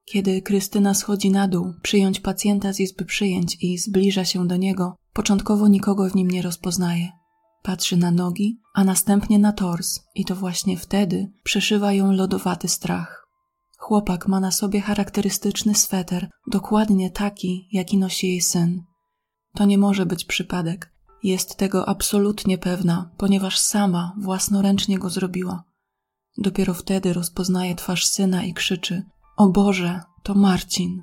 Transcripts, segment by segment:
Kiedy Krystyna schodzi na dół, przyjąć pacjenta z izby przyjęć i zbliża się do niego, początkowo nikogo w nim nie rozpoznaje. Patrzy na nogi, a następnie na tors i to właśnie wtedy przeszywa ją lodowaty strach. Chłopak ma na sobie charakterystyczny sweter, dokładnie taki, jaki nosi jej syn. To nie może być przypadek. Jest tego absolutnie pewna, ponieważ sama własnoręcznie go zrobiła. Dopiero wtedy rozpoznaje twarz syna i krzyczy: „O Boże, to Marcin!”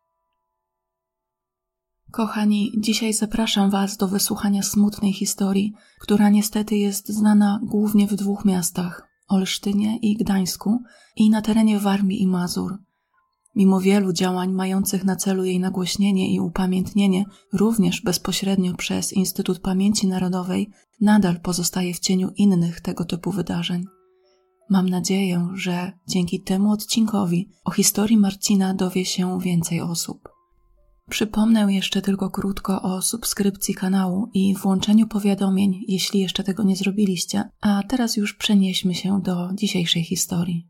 Kochani, dzisiaj zapraszam Was do wysłuchania smutnej historii, która niestety jest znana głównie w 2 miastach, Olsztynie i Gdańsku, i na terenie Warmii i Mazur. Mimo wielu działań mających na celu jej nagłośnienie i upamiętnienie, również bezpośrednio przez Instytut Pamięci Narodowej, nadal pozostaje w cieniu innych tego typu wydarzeń. Mam nadzieję, że dzięki temu odcinkowi o historii Marcina dowie się więcej osób. Przypomnę jeszcze tylko krótko o subskrypcji kanału i włączeniu powiadomień, jeśli jeszcze tego nie zrobiliście, a teraz już przenieśmy się do dzisiejszej historii.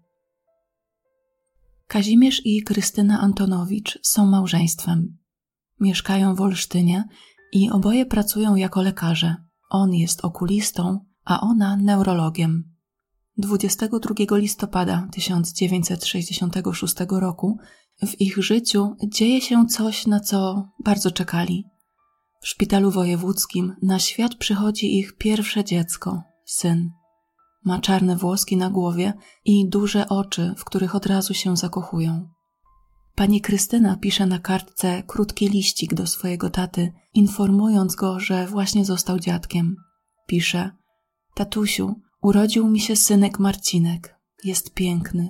Kazimierz i Krystyna Antonowicz są małżeństwem. Mieszkają w Olsztynie i oboje pracują jako lekarze. On jest okulistą, a ona neurologiem. 22 listopada 1966 roku w ich życiu dzieje się coś, na co bardzo czekali. W szpitalu wojewódzkim na świat przychodzi ich pierwsze dziecko, syn. Ma czarne włoski na głowie i duże oczy, w których od razu się zakochują. Pani Krystyna pisze na kartce krótki liścik do swojego taty, informując go, że właśnie został dziadkiem. Pisze: „Tatusiu, urodził mi się synek Marcinek. Jest piękny”.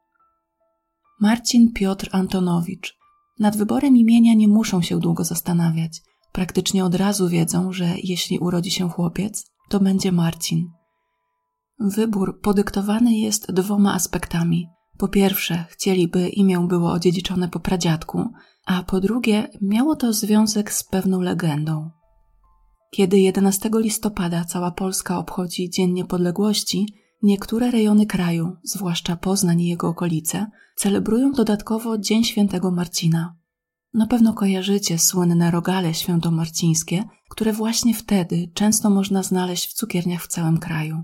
Marcin Piotr Antonowicz. Nad wyborem imienia nie muszą się długo zastanawiać. Praktycznie od razu wiedzą, że jeśli urodzi się chłopiec, to będzie Marcin. Wybór podyktowany jest 2 aspektami. Po pierwsze, chcieliby imię było odziedziczone po pradziadku, a po drugie, miało to związek z pewną legendą. Kiedy 11 listopada cała Polska obchodzi Dzień Niepodległości, niektóre rejony kraju, zwłaszcza Poznań i jego okolice, celebrują dodatkowo Dzień Świętego Marcina. Na pewno kojarzycie słynne rogale świętomarcińskie, które właśnie wtedy często można znaleźć w cukierniach w całym kraju.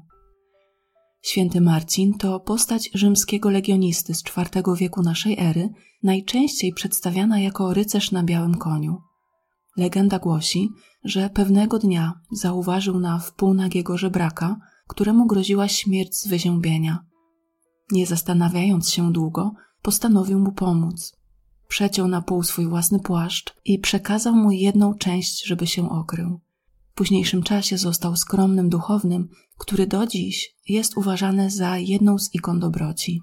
Święty Marcin to postać rzymskiego legionisty z IV wieku naszej ery, najczęściej przedstawiana jako rycerz na białym koniu. Legenda głosi, że pewnego dnia zauważył na wpół nagiego żebraka, któremu groziła śmierć z wyziębienia. Nie zastanawiając się długo, postanowił mu pomóc. Przeciął na pół swój własny płaszcz i przekazał mu 1 część, żeby się okrył. W późniejszym czasie został skromnym duchownym, który do dziś jest uważany za jedną z ikon dobroci.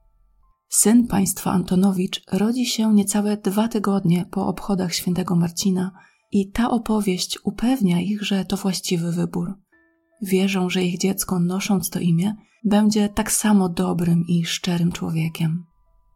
Syn państwa Antonowicz rodzi się niecałe 2 tygodnie po obchodach świętego Marcina i ta opowieść upewnia ich, że to właściwy wybór. Wierzą, że ich dziecko, nosząc to imię, będzie tak samo dobrym i szczerym człowiekiem.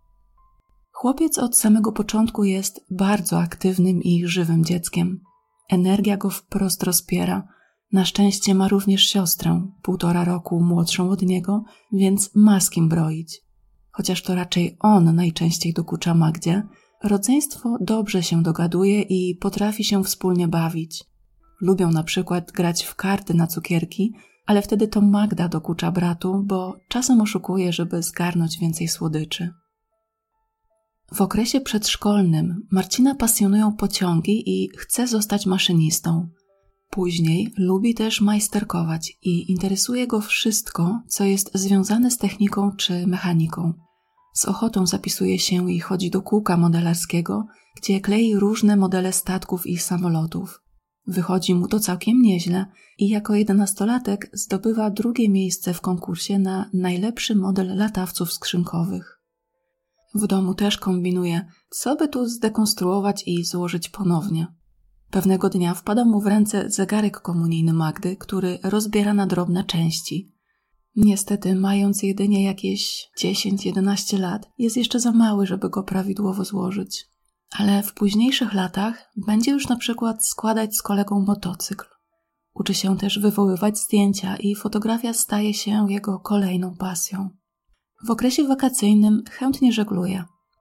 Chłopiec od samego początku jest bardzo aktywnym i żywym dzieckiem. Energia go wprost rozpiera. Na szczęście ma również siostrę, 1,5 roku młodszą od niego, więc ma z kim broić. Chociaż to raczej on najczęściej dokucza Magdzie, rodzeństwo dobrze się dogaduje i potrafi się wspólnie bawić. Lubią na przykład grać w karty na cukierki, ale wtedy to Magda dokucza bratu, bo czasem oszukuje, żeby zgarnąć więcej słodyczy. W okresie przedszkolnym Marcina pasjonują pociągi i chce zostać maszynistą. Później lubi też majsterkować i interesuje go wszystko, co jest związane z techniką czy mechaniką. Z ochotą zapisuje się i chodzi do kółka modelarskiego, gdzie klei różne modele statków i samolotów. Wychodzi mu to całkiem nieźle i jako 11-latek zdobywa 2. miejsce w konkursie na najlepszy model latawców skrzynkowych. W domu też kombinuje, co by tu zdekonstruować i złożyć ponownie. Pewnego dnia wpada mu w ręce zegarek komunijny Magdy, który rozbiera na drobne części. Niestety, mając jedynie jakieś 10-11 lat, jest jeszcze za mały, żeby go prawidłowo złożyć. Ale w późniejszych latach będzie już na przykład składać z kolegą motocykl. Uczy się też wywoływać zdjęcia i fotografia staje się jego kolejną pasją. W okresie wakacyjnym chętnie żegluje.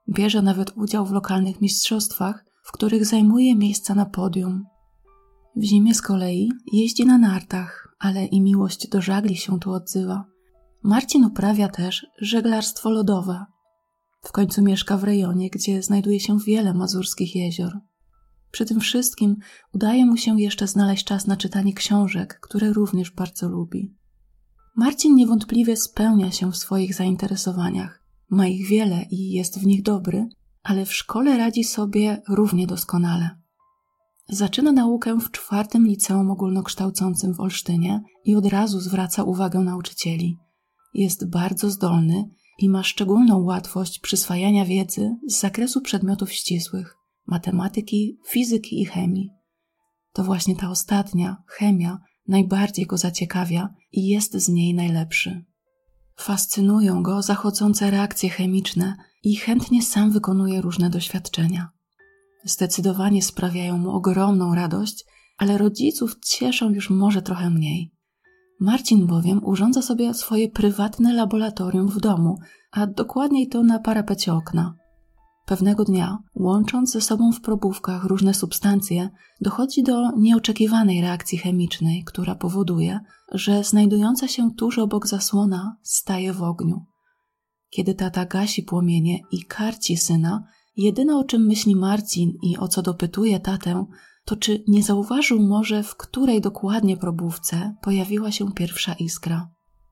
Bierze nawet udział w lokalnych mistrzostwach, w których zajmuje miejsca na podium. W zimie z kolei jeździ na nartach, ale i miłość do żagli się tu odzywa. Marcin uprawia też żeglarstwo lodowe. W końcu mieszka w rejonie, gdzie znajduje się wiele mazurskich jezior. Przy tym wszystkim udaje mu się jeszcze znaleźć czas na czytanie książek, które również bardzo lubi. Marcin niewątpliwie spełnia się w swoich zainteresowaniach. Ma ich wiele i jest w nich dobry, ale w szkole radzi sobie równie doskonale. Zaczyna naukę w 4. liceum ogólnokształcącym w Olsztynie i od razu zwraca uwagę nauczycieli. Jest bardzo zdolny i ma szczególną łatwość przyswajania wiedzy z zakresu przedmiotów ścisłych, matematyki, fizyki i chemii. To właśnie ta ostatnia, chemia, najbardziej go zaciekawia i jest z niej najlepszy. Fascynują go zachodzące reakcje chemiczne i chętnie sam wykonuje różne doświadczenia. Zdecydowanie sprawiają mu ogromną radość, ale rodziców cieszą już może trochę mniej. Marcin bowiem urządza sobie swoje prywatne laboratorium w domu, a dokładniej to na parapecie okna. Pewnego dnia, łącząc ze sobą w probówkach różne substancje, dochodzi do nieoczekiwanej reakcji chemicznej, która powoduje, że znajdująca się tuż obok zasłona staje w ogniu. Kiedy tata gasi płomienie i karci syna, jedyne o czym myśli Marcin i o co dopytuje tatę, to czy nie zauważył może, w której dokładnie probówce pojawiła się pierwsza iskra.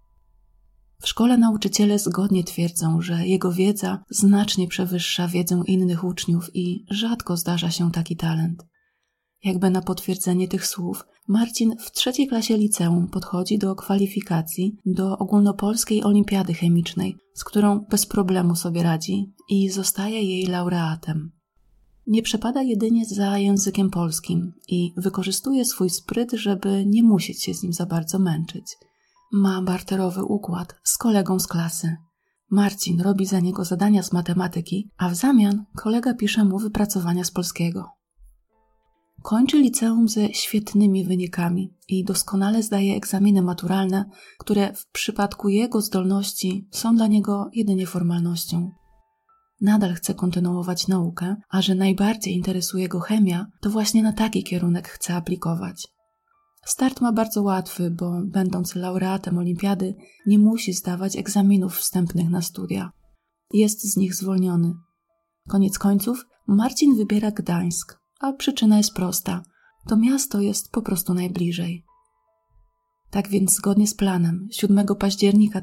W szkole nauczyciele zgodnie twierdzą, że jego wiedza znacznie przewyższa wiedzę innych uczniów i rzadko zdarza się taki talent. Jakby na potwierdzenie tych słów, Marcin w 3. klasie liceum podchodzi do kwalifikacji do ogólnopolskiej olimpiady chemicznej, z którą bez problemu sobie radzi i zostaje jej laureatem. Nie przepada jedynie za językiem polskim i wykorzystuje swój spryt, żeby nie musieć się z nim za bardzo męczyć. Ma barterowy układ z kolegą z klasy. Marcin robi za niego zadania z matematyki, a w zamian kolega pisze mu wypracowania z polskiego. Kończy liceum ze świetnymi wynikami i doskonale zdaje egzaminy maturalne, które w przypadku jego zdolności są dla niego jedynie formalnością. Nadal chce kontynuować naukę, a że najbardziej interesuje go chemia, to właśnie na taki kierunek chce aplikować. Start ma bardzo łatwy, bo będąc laureatem olimpiady nie musi zdawać egzaminów wstępnych na studia. Jest z nich zwolniony. Koniec końców Marcin wybiera Gdańsk, a przyczyna jest prosta. To miasto jest po prostu najbliżej. Tak więc zgodnie z planem 7 października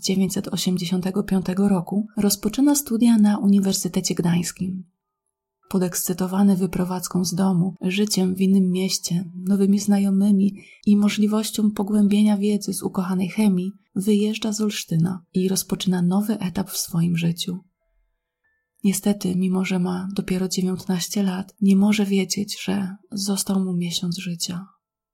1985 roku rozpoczyna studia na Uniwersytecie Gdańskim. Podekscytowany wyprowadzką z domu, życiem w innym mieście, nowymi znajomymi i możliwością pogłębienia wiedzy z ukochanej chemii, wyjeżdża z Olsztyna i rozpoczyna nowy etap w swoim życiu. Niestety, mimo że ma dopiero 19 lat, nie może wiedzieć, że został mu miesiąc życia.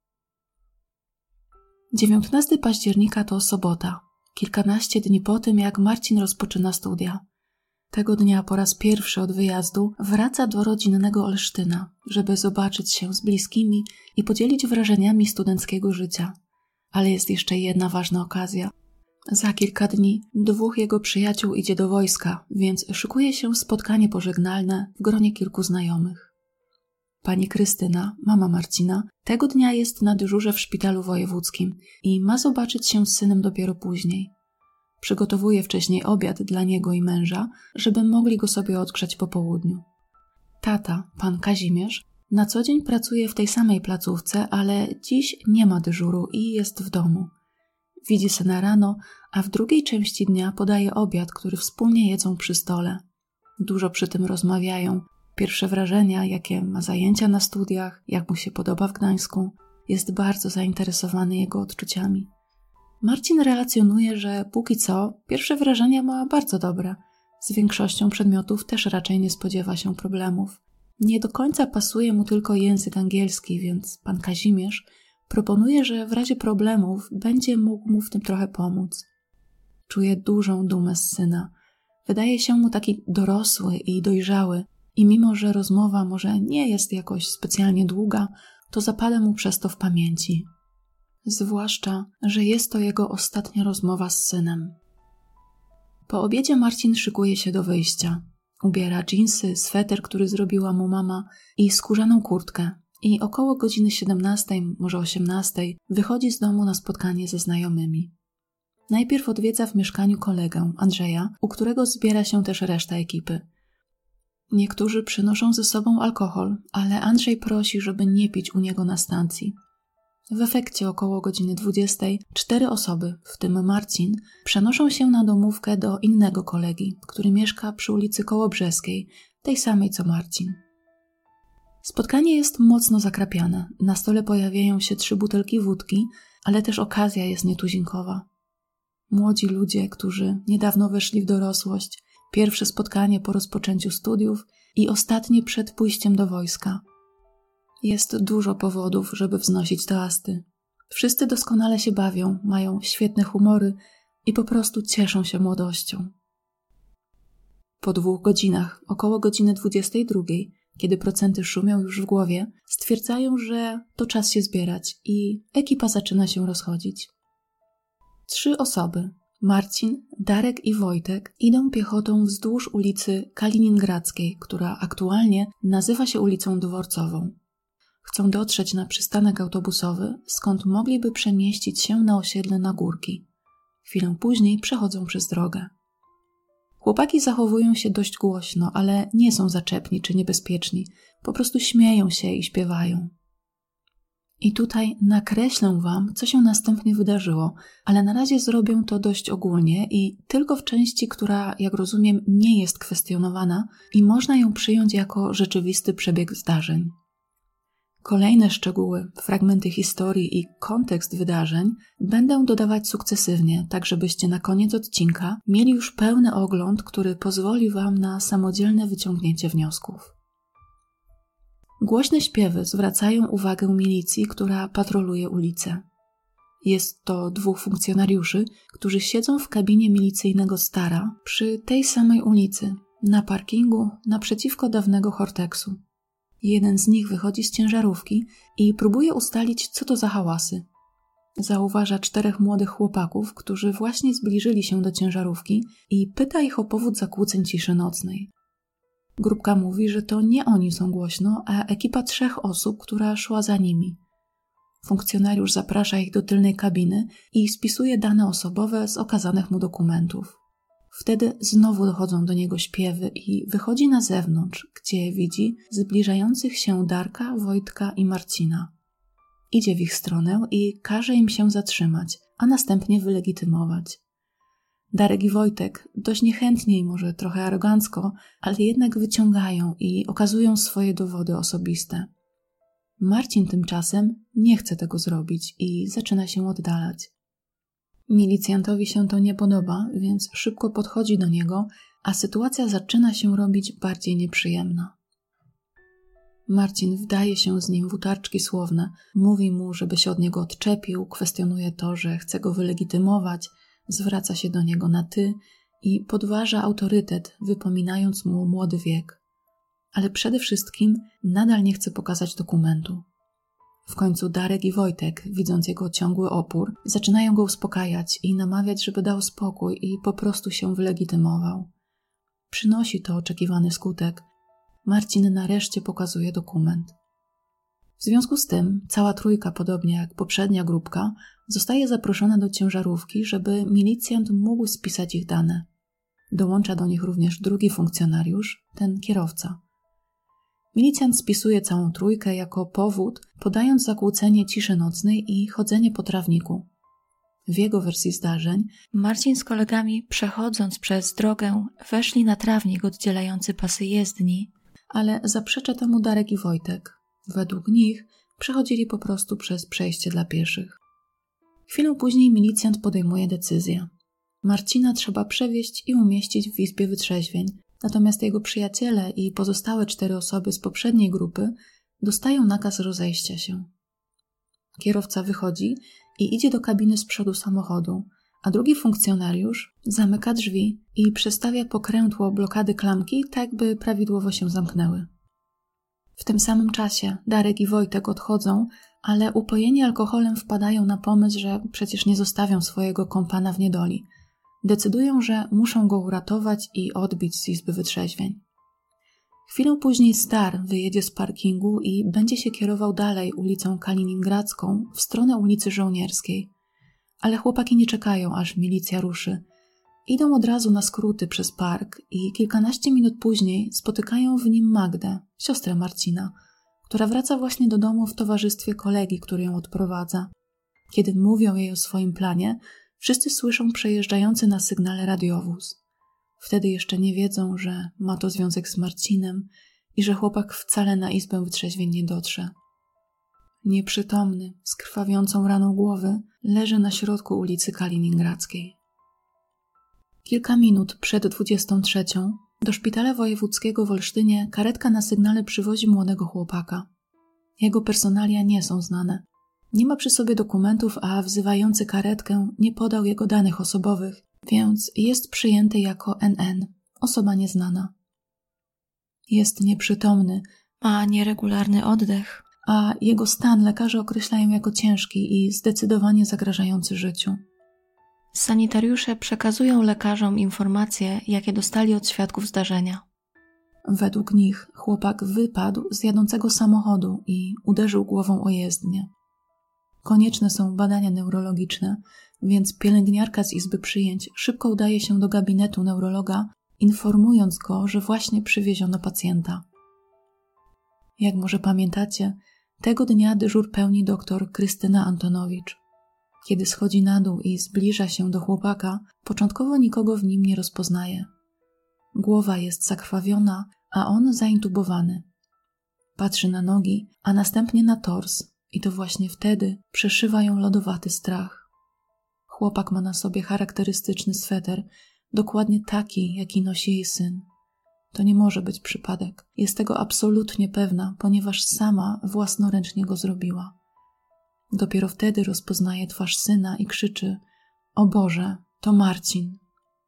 19 października to sobota, kilkanaście dni po tym, jak Marcin rozpoczyna studia. Tego dnia po raz pierwszy od wyjazdu wraca do rodzinnego Olsztyna, żeby zobaczyć się z bliskimi i podzielić wrażeniami studenckiego życia. Ale jest jeszcze jedna ważna okazja. Za kilka dni 2 jego przyjaciół idzie do wojska, więc szykuje się spotkanie pożegnalne w gronie kilku znajomych. Pani Krystyna, mama Marcina, tego dnia jest na dyżurze w szpitalu wojewódzkim i ma zobaczyć się z synem dopiero później. Przygotowuje wcześniej obiad dla niego i męża, żeby mogli go sobie odgrzać po południu. Tata, pan Kazimierz, na co dzień pracuje w tej samej placówce, ale dziś nie ma dyżuru i jest w domu. Widzi syna rano, a w drugiej części dnia podaje obiad, który wspólnie jedzą przy stole. Dużo przy tym rozmawiają. Pierwsze wrażenia, jakie ma zajęcia na studiach, jak mu się podoba w Gdańsku. Jest bardzo zainteresowany jego odczuciami. Marcin relacjonuje, że póki co pierwsze wrażenia ma bardzo dobre. Z większością przedmiotów też raczej nie spodziewa się problemów. Nie do końca pasuje mu tylko język angielski, więc pan Kazimierz proponuje, że w razie problemów będzie mógł mu w tym trochę pomóc. Czuje dużą dumę z syna. Wydaje się mu taki dorosły i dojrzały i mimo, że rozmowa może nie jest jakoś specjalnie długa, to zapada mu przez to w pamięci. Zwłaszcza, że jest to jego ostatnia rozmowa z synem. Po obiedzie Marcin szykuje się do wyjścia. Ubiera dżinsy, sweter, który zrobiła mu mama i skórzaną kurtkę. I około godziny 17, może 18 wychodzi z domu na spotkanie ze znajomymi. Najpierw odwiedza w mieszkaniu kolegę, Andrzeja, u którego zbiera się też reszta ekipy. Niektórzy przynoszą ze sobą alkohol, ale Andrzej prosi, żeby nie pić u niego na stacji. W efekcie około godziny 20 4 osoby, w tym Marcin, przenoszą się na domówkę do innego kolegi, który mieszka przy ulicy Kołobrzeskiej, tej samej co Marcin. Spotkanie jest mocno zakrapiane. Na stole pojawiają się 3 butelki wódki, ale też okazja jest nietuzinkowa. Młodzi ludzie, którzy niedawno weszli w dorosłość, pierwsze spotkanie po rozpoczęciu studiów i ostatnie przed pójściem do wojska. Jest dużo powodów, żeby wznosić toasty. Wszyscy doskonale się bawią, mają świetne humory i po prostu cieszą się młodością. Po 2 godzinach, około godziny 22, kiedy procenty szumią już w głowie, stwierdzają, że to czas się zbierać i ekipa zaczyna się rozchodzić. 3 osoby, Marcin, Darek i Wojtek, idą piechotą wzdłuż ulicy Kaliningradzkiej, która aktualnie nazywa się ulicą Dworcową. Chcą dotrzeć na przystanek autobusowy, skąd mogliby przemieścić się na osiedle Nagórki. Chwilę później przechodzą przez drogę. Chłopaki zachowują się dość głośno, ale nie są zaczepni czy niebezpieczni. Po prostu śmieją się i śpiewają. I tutaj nakreślę wam, co się następnie wydarzyło, ale na razie zrobię to dość ogólnie i tylko w części, która, jak rozumiem, nie jest kwestionowana i można ją przyjąć jako rzeczywisty przebieg zdarzeń. Kolejne szczegóły, fragmenty historii i kontekst wydarzeń będę dodawać sukcesywnie, tak żebyście na koniec odcinka mieli już pełny ogląd, który pozwoli wam na samodzielne wyciągnięcie wniosków. Głośne śpiewy zwracają uwagę milicji, która patroluje ulicę. Jest to 2 funkcjonariuszy, którzy siedzą w kabinie milicyjnego Stara przy tej samej ulicy, na parkingu naprzeciwko dawnego Horteksu. Jeden z nich wychodzi z ciężarówki i próbuje ustalić, co to za hałasy. Zauważa 4 młodych chłopaków, którzy właśnie zbliżyli się do ciężarówki i pyta ich o powód zakłóceń ciszy nocnej. Grupka mówi, że to nie oni są głośno, a ekipa 3 osób, która szła za nimi. Funkcjonariusz zaprasza ich do tylnej kabiny i spisuje dane osobowe z okazanych mu dokumentów. Wtedy znowu dochodzą do niego śpiewy i wychodzi na zewnątrz, gdzie widzi zbliżających się Darka, Wojtka i Marcina. Idzie w ich stronę i każe im się zatrzymać, a następnie wylegitymować. Darek i Wojtek dość niechętnie i może trochę arogancko, ale jednak wyciągają i okazują swoje dowody osobiste. Marcin tymczasem nie chce tego zrobić i zaczyna się oddalać. Milicjantowi się to nie podoba, więc szybko podchodzi do niego, a sytuacja zaczyna się robić bardziej nieprzyjemna. Marcin wdaje się z nim w utarczki słowne, mówi mu, żeby się od niego odczepił, kwestionuje to, że chce go wylegitymować, zwraca się do niego na ty i podważa autorytet, wypominając mu młody wiek. Ale przede wszystkim nadal nie chce pokazać dokumentu. W końcu Darek i Wojtek, widząc jego ciągły opór, zaczynają go uspokajać i namawiać, żeby dał spokój i po prostu się wylegitymował. Przynosi to oczekiwany skutek. Marcin nareszcie pokazuje dokument. W związku z tym cała trójka, podobnie jak poprzednia grupka, zostaje zaproszona do ciężarówki, żeby milicjant mógł spisać ich dane. Dołącza do nich również drugi funkcjonariusz, ten kierowca. Milicjant spisuje całą trójkę jako powód, podając zakłócenie ciszy nocnej i chodzenie po trawniku. W jego wersji zdarzeń Marcin z kolegami, przechodząc przez drogę, weszli na trawnik oddzielający pasy jezdni, ale zaprzecza temu Darek i Wojtek. Według nich przechodzili po prostu przez przejście dla pieszych. Chwilę później milicjant podejmuje decyzję. Marcina trzeba przewieźć i umieścić w izbie wytrzeźwień, natomiast jego przyjaciele i pozostałe 4 osoby z poprzedniej grupy dostają nakaz rozejścia się. Kierowca wychodzi i idzie do kabiny z przodu samochodu, a drugi funkcjonariusz zamyka drzwi i przestawia pokrętło blokady klamki, tak by prawidłowo się zamknęły. W tym samym czasie Darek i Wojtek odchodzą, ale upojeni alkoholem wpadają na pomysł, że przecież nie zostawią swojego kompana w niedoli. Decydują, że muszą go uratować i odbić z izby wytrzeźwień. Chwilę później Star wyjedzie z parkingu i będzie się kierował dalej ulicą Kaliningradzką w stronę ulicy Żołnierskiej. Ale chłopaki nie czekają, aż milicja ruszy. Idą od razu na skróty przez park i kilkanaście minut później spotykają w nim Magdę, siostrę Marcina, która wraca właśnie do domu w towarzystwie kolegi, który ją odprowadza. Kiedy mówią jej o swoim planie, wszyscy słyszą przejeżdżający na sygnale radiowóz. Wtedy jeszcze nie wiedzą, że ma to związek z Marcinem i że chłopak wcale na izbę wytrzeźwień nie dotrze. Nieprzytomny, z krwawiącą raną głowy, leży na środku ulicy Kaliningradzkiej. Kilka minut przed 23 do szpitala wojewódzkiego w Olsztynie karetka na sygnale przywozi młodego chłopaka. Jego personalia nie są znane. Nie ma przy sobie dokumentów, a wzywający karetkę nie podał jego danych osobowych, więc jest przyjęty jako NN, osoba nieznana. Jest nieprzytomny, ma nieregularny oddech, a jego stan lekarze określają jako ciężki i zdecydowanie zagrażający życiu. Sanitariusze przekazują lekarzom informacje, jakie dostali od świadków zdarzenia. Według nich chłopak wypadł z jadącego samochodu i uderzył głową o jezdnię. Konieczne są badania neurologiczne, więc pielęgniarka z izby przyjęć szybko udaje się do gabinetu neurologa, informując go, że właśnie przywieziono pacjenta. Jak może pamiętacie, tego dnia dyżur pełni dr Krystyna Antonowicz. Kiedy schodzi na dół i zbliża się do chłopaka, początkowo nikogo w nim nie rozpoznaje. Głowa jest zakrwawiona, a on zaintubowany. Patrzy na nogi, a następnie na tors i to właśnie wtedy przeszywa ją lodowaty strach. Chłopak ma na sobie charakterystyczny sweter, dokładnie taki, jaki nosi jej syn. To nie może być przypadek. Jest tego absolutnie pewna, ponieważ sama własnoręcznie go zrobiła. Dopiero wtedy rozpoznaje twarz syna i krzyczy: „O Boże, to Marcin”.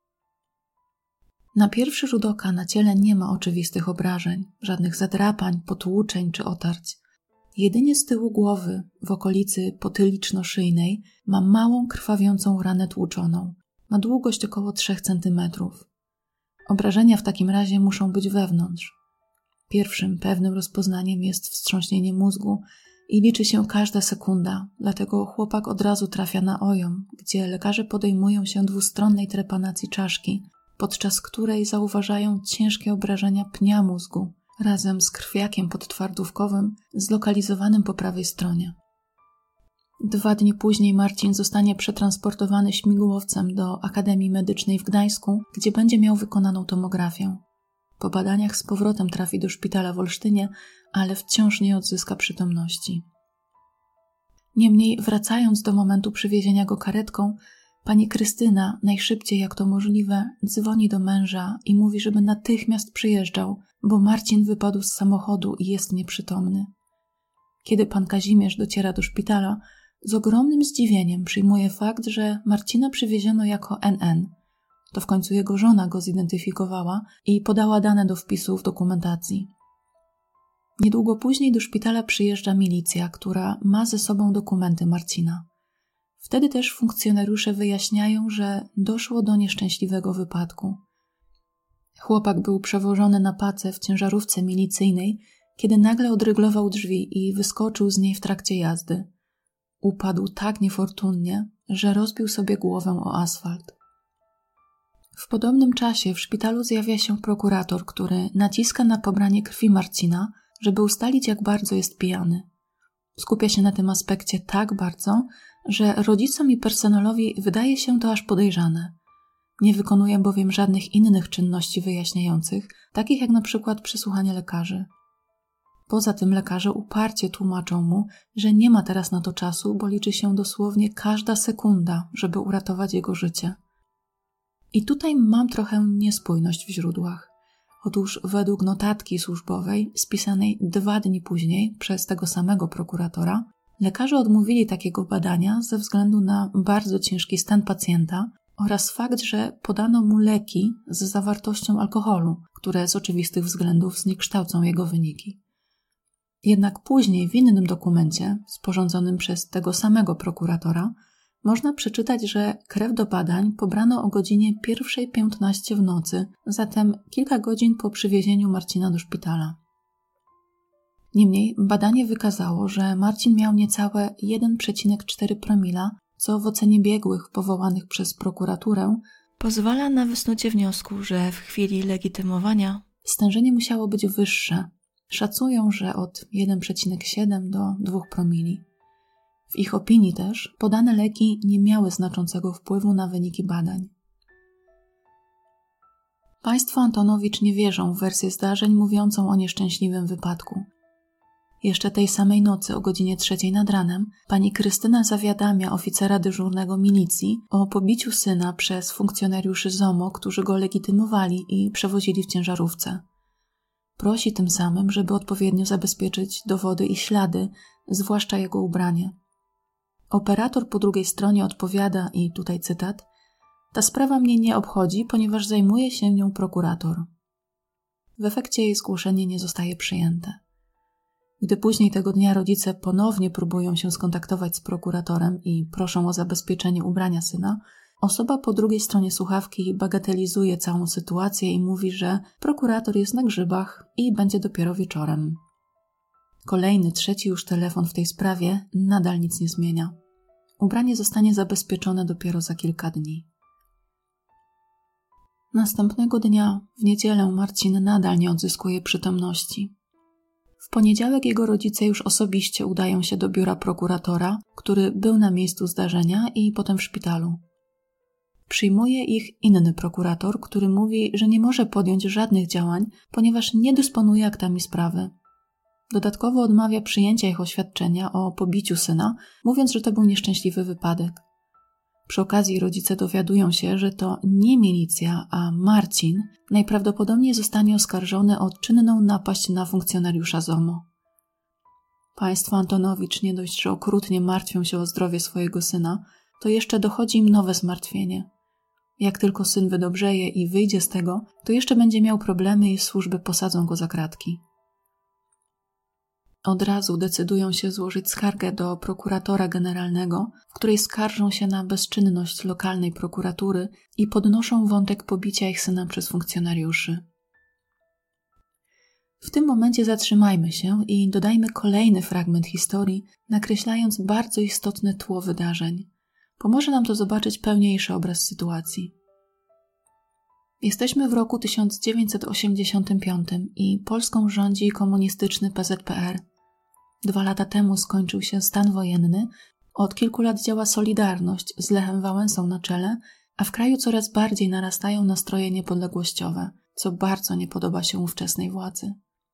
Na pierwszy rzut oka na ciele nie ma oczywistych obrażeń, żadnych zadrapań, potłuczeń czy otarć. Jedynie z tyłu głowy, w okolicy potyliczno-szyjnej, ma małą, krwawiącą ranę tłuczoną. Ma długość około 3 cm. Obrażenia w takim razie muszą być wewnątrz. Pierwszym pewnym rozpoznaniem jest wstrząśnienie mózgu i liczy się każda sekunda, dlatego chłopak od razu trafia na OJOM, gdzie lekarze podejmują się dwustronnej trepanacji czaszki, podczas której zauważają ciężkie obrażenia pnia mózgu, razem z krwiakiem podtwardówkowym zlokalizowanym po prawej stronie. 2 dni później Marcin zostanie przetransportowany śmigłowcem do Akademii Medycznej w Gdańsku, gdzie będzie miał wykonaną tomografię. Po badaniach z powrotem trafi do szpitala w Olsztynie, ale wciąż nie odzyska przytomności. Niemniej, wracając do momentu przywiezienia go karetką, pani Krystyna, najszybciej jak to możliwe, dzwoni do męża i mówi, żeby natychmiast przyjeżdżał, bo Marcin wypadł z samochodu i jest nieprzytomny. Kiedy pan Kazimierz dociera do szpitala, z ogromnym zdziwieniem przyjmuje fakt, że Marcina przywieziono jako NN. To w końcu jego żona go zidentyfikowała i podała dane do wpisu w dokumentacji. Niedługo później do szpitala przyjeżdża milicja, która ma ze sobą dokumenty Marcina. Wtedy też funkcjonariusze wyjaśniają, że doszło do nieszczęśliwego wypadku. Chłopak był przewożony na pacę w ciężarówce milicyjnej, kiedy nagle odryglował drzwi i wyskoczył z niej w trakcie jazdy. Upadł tak niefortunnie, że rozbił sobie głowę o asfalt. W podobnym czasie w szpitalu zjawia się prokurator, który naciska na pobranie krwi Marcina, żeby ustalić, jak bardzo jest pijany. Skupia się na tym aspekcie tak bardzo, że rodzicom i personelowi wydaje się to aż podejrzane. Nie wykonuje bowiem żadnych innych czynności wyjaśniających, takich jak na przykład przesłuchanie lekarzy. Poza tym lekarze uparcie tłumaczą mu, że nie ma teraz na to czasu, bo liczy się dosłownie każda sekunda, żeby uratować jego życie. I tutaj mam trochę niespójność w źródłach. Otóż według notatki służbowej, spisanej 2 dni później przez tego samego prokuratora, lekarze odmówili takiego badania ze względu na bardzo ciężki stan pacjenta oraz fakt, że podano mu leki z zawartością alkoholu, które z oczywistych względów zniekształcą jego wyniki. Jednak później w innym dokumencie, sporządzonym przez tego samego prokuratora, Można przeczytać, że krew do badań pobrano o godzinie 1:15 w nocy, zatem kilka godzin po przywiezieniu Marcina do szpitala. Niemniej badanie wykazało, że Marcin miał niecałe 1,4 promila, co w ocenie biegłych powołanych przez prokuraturę pozwala na wysnucie wniosku, że w chwili legitymowania stężenie musiało być wyższe. Szacują, że od 1,7 do 2 promili. W ich opinii też podane leki nie miały znaczącego wpływu na wyniki badań. Państwo Antonowicz nie wierzą w wersję zdarzeń mówiącą o nieszczęśliwym wypadku. Jeszcze tej samej nocy o godzinie 3 nad ranem pani Krystyna zawiadamia oficera dyżurnego milicji o pobiciu syna przez funkcjonariuszy ZOMO, którzy go legitymowali i przewozili w ciężarówce. Prosi tym samym, żeby odpowiednio zabezpieczyć dowody i ślady, zwłaszcza jego ubranie. Operator po drugiej stronie odpowiada, i tutaj cytat: ta sprawa mnie nie obchodzi, ponieważ zajmuje się nią prokurator. W efekcie jej zgłoszenie nie zostaje przyjęte. Gdy później tego dnia rodzice ponownie próbują się skontaktować z prokuratorem i proszą o zabezpieczenie ubrania syna, osoba po drugiej stronie słuchawki bagatelizuje całą sytuację i mówi, że prokurator jest na grzybach i będzie dopiero wieczorem. Kolejny, trzeci już telefon w tej sprawie nadal nic nie zmienia. Ubranie zostanie zabezpieczone dopiero za kilka dni. Następnego dnia, w niedzielę, Marcin nadal nie odzyskuje przytomności. W poniedziałek jego rodzice już osobiście udają się do biura prokuratora, który był na miejscu zdarzenia i potem w szpitalu. Przyjmuje ich inny prokurator, który mówi, że nie może podjąć żadnych działań, ponieważ nie dysponuje aktami sprawy. Dodatkowo odmawia przyjęcia ich oświadczenia o pobiciu syna, mówiąc, że to był nieszczęśliwy wypadek. Przy okazji rodzice dowiadują się, że to nie milicja, a Marcin najprawdopodobniej zostanie oskarżony o czynną napaść na funkcjonariusza ZOMO. Państwo Antonowicz nie dość, że okrutnie martwią się o zdrowie swojego syna, to jeszcze dochodzi im nowe zmartwienie. Jak tylko syn wydobrzeje i wyjdzie z tego, to jeszcze będzie miał problemy i służby posadzą go za kratki. Od razu decydują się złożyć skargę do prokuratora generalnego, w której skarżą się na bezczynność lokalnej prokuratury i podnoszą wątek pobicia ich syna przez funkcjonariuszy. W tym momencie zatrzymajmy się i dodajmy kolejny fragment historii, nakreślając bardzo istotne tło wydarzeń. Pomoże nam to zobaczyć pełniejszy obraz sytuacji. Jesteśmy w roku 1985 i Polską rządzi komunistyczny PZPR. 2 lata temu skończył się stan wojenny, od kilku lat działa Solidarność z Lechem Wałęsą na czele, a w kraju coraz bardziej narastają nastroje niepodległościowe, co bardzo nie podoba się ówczesnej władzy.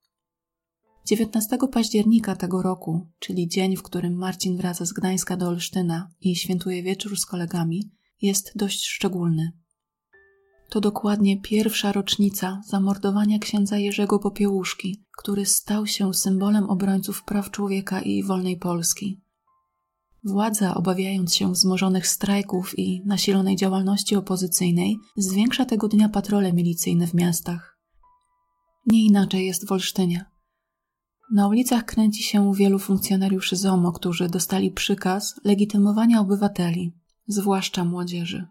19 października tego roku, czyli dzień, w którym Marcin wraca z Gdańska do Olsztyna i świętuje wieczór z kolegami, jest dość szczególny. To dokładnie 1. rocznica zamordowania księdza Jerzego Popiełuszki, który stał się symbolem obrońców praw człowieka i wolnej Polski. Władza, obawiając się wzmożonych strajków i nasilonej działalności opozycyjnej, zwiększa tego dnia patrole milicyjne w miastach. Nie inaczej jest w Olsztynie. Na ulicach kręci się wielu funkcjonariuszy ZOMO, którzy dostali przykaz legitymowania obywateli, zwłaszcza młodzieży.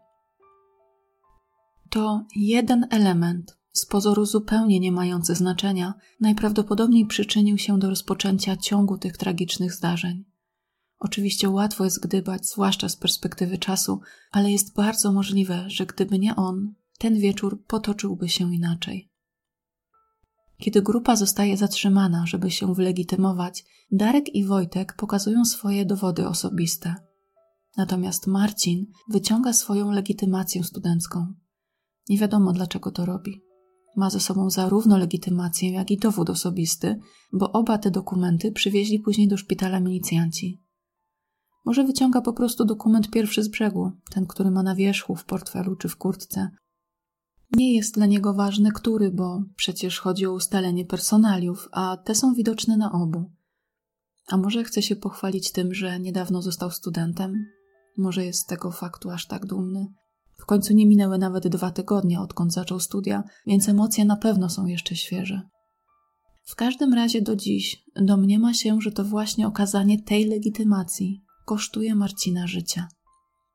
To jeden element, z pozoru zupełnie nie mający znaczenia, najprawdopodobniej przyczynił się do rozpoczęcia ciągu tych tragicznych zdarzeń. Oczywiście łatwo jest gdybać, zwłaszcza z perspektywy czasu, ale jest bardzo możliwe, że gdyby nie on, ten wieczór potoczyłby się inaczej. Kiedy grupa zostaje zatrzymana, żeby się wylegitymować, Darek i Wojtek pokazują swoje dowody osobiste. Natomiast Marcin wyciąga swoją legitymację studencką. Nie wiadomo, dlaczego to robi. Ma ze sobą zarówno legitymację, jak i dowód osobisty, bo oba te dokumenty przywieźli później do szpitala milicjanci. Może wyciąga po prostu dokument pierwszy z brzegu, ten, który ma na wierzchu, w portfelu czy w kurtce. Nie jest dla niego ważny który, bo przecież chodzi o ustalenie personaliów, a te są widoczne na obu. A może chce się pochwalić tym, że niedawno został studentem? Może jest z tego faktu aż tak dumny? W końcu nie minęły nawet 2 tygodnie, odkąd zaczął studia, więc emocje na pewno są jeszcze świeże. W każdym razie do dziś domniema się, że to właśnie okazanie tej legitymacji kosztuje Marcina życia.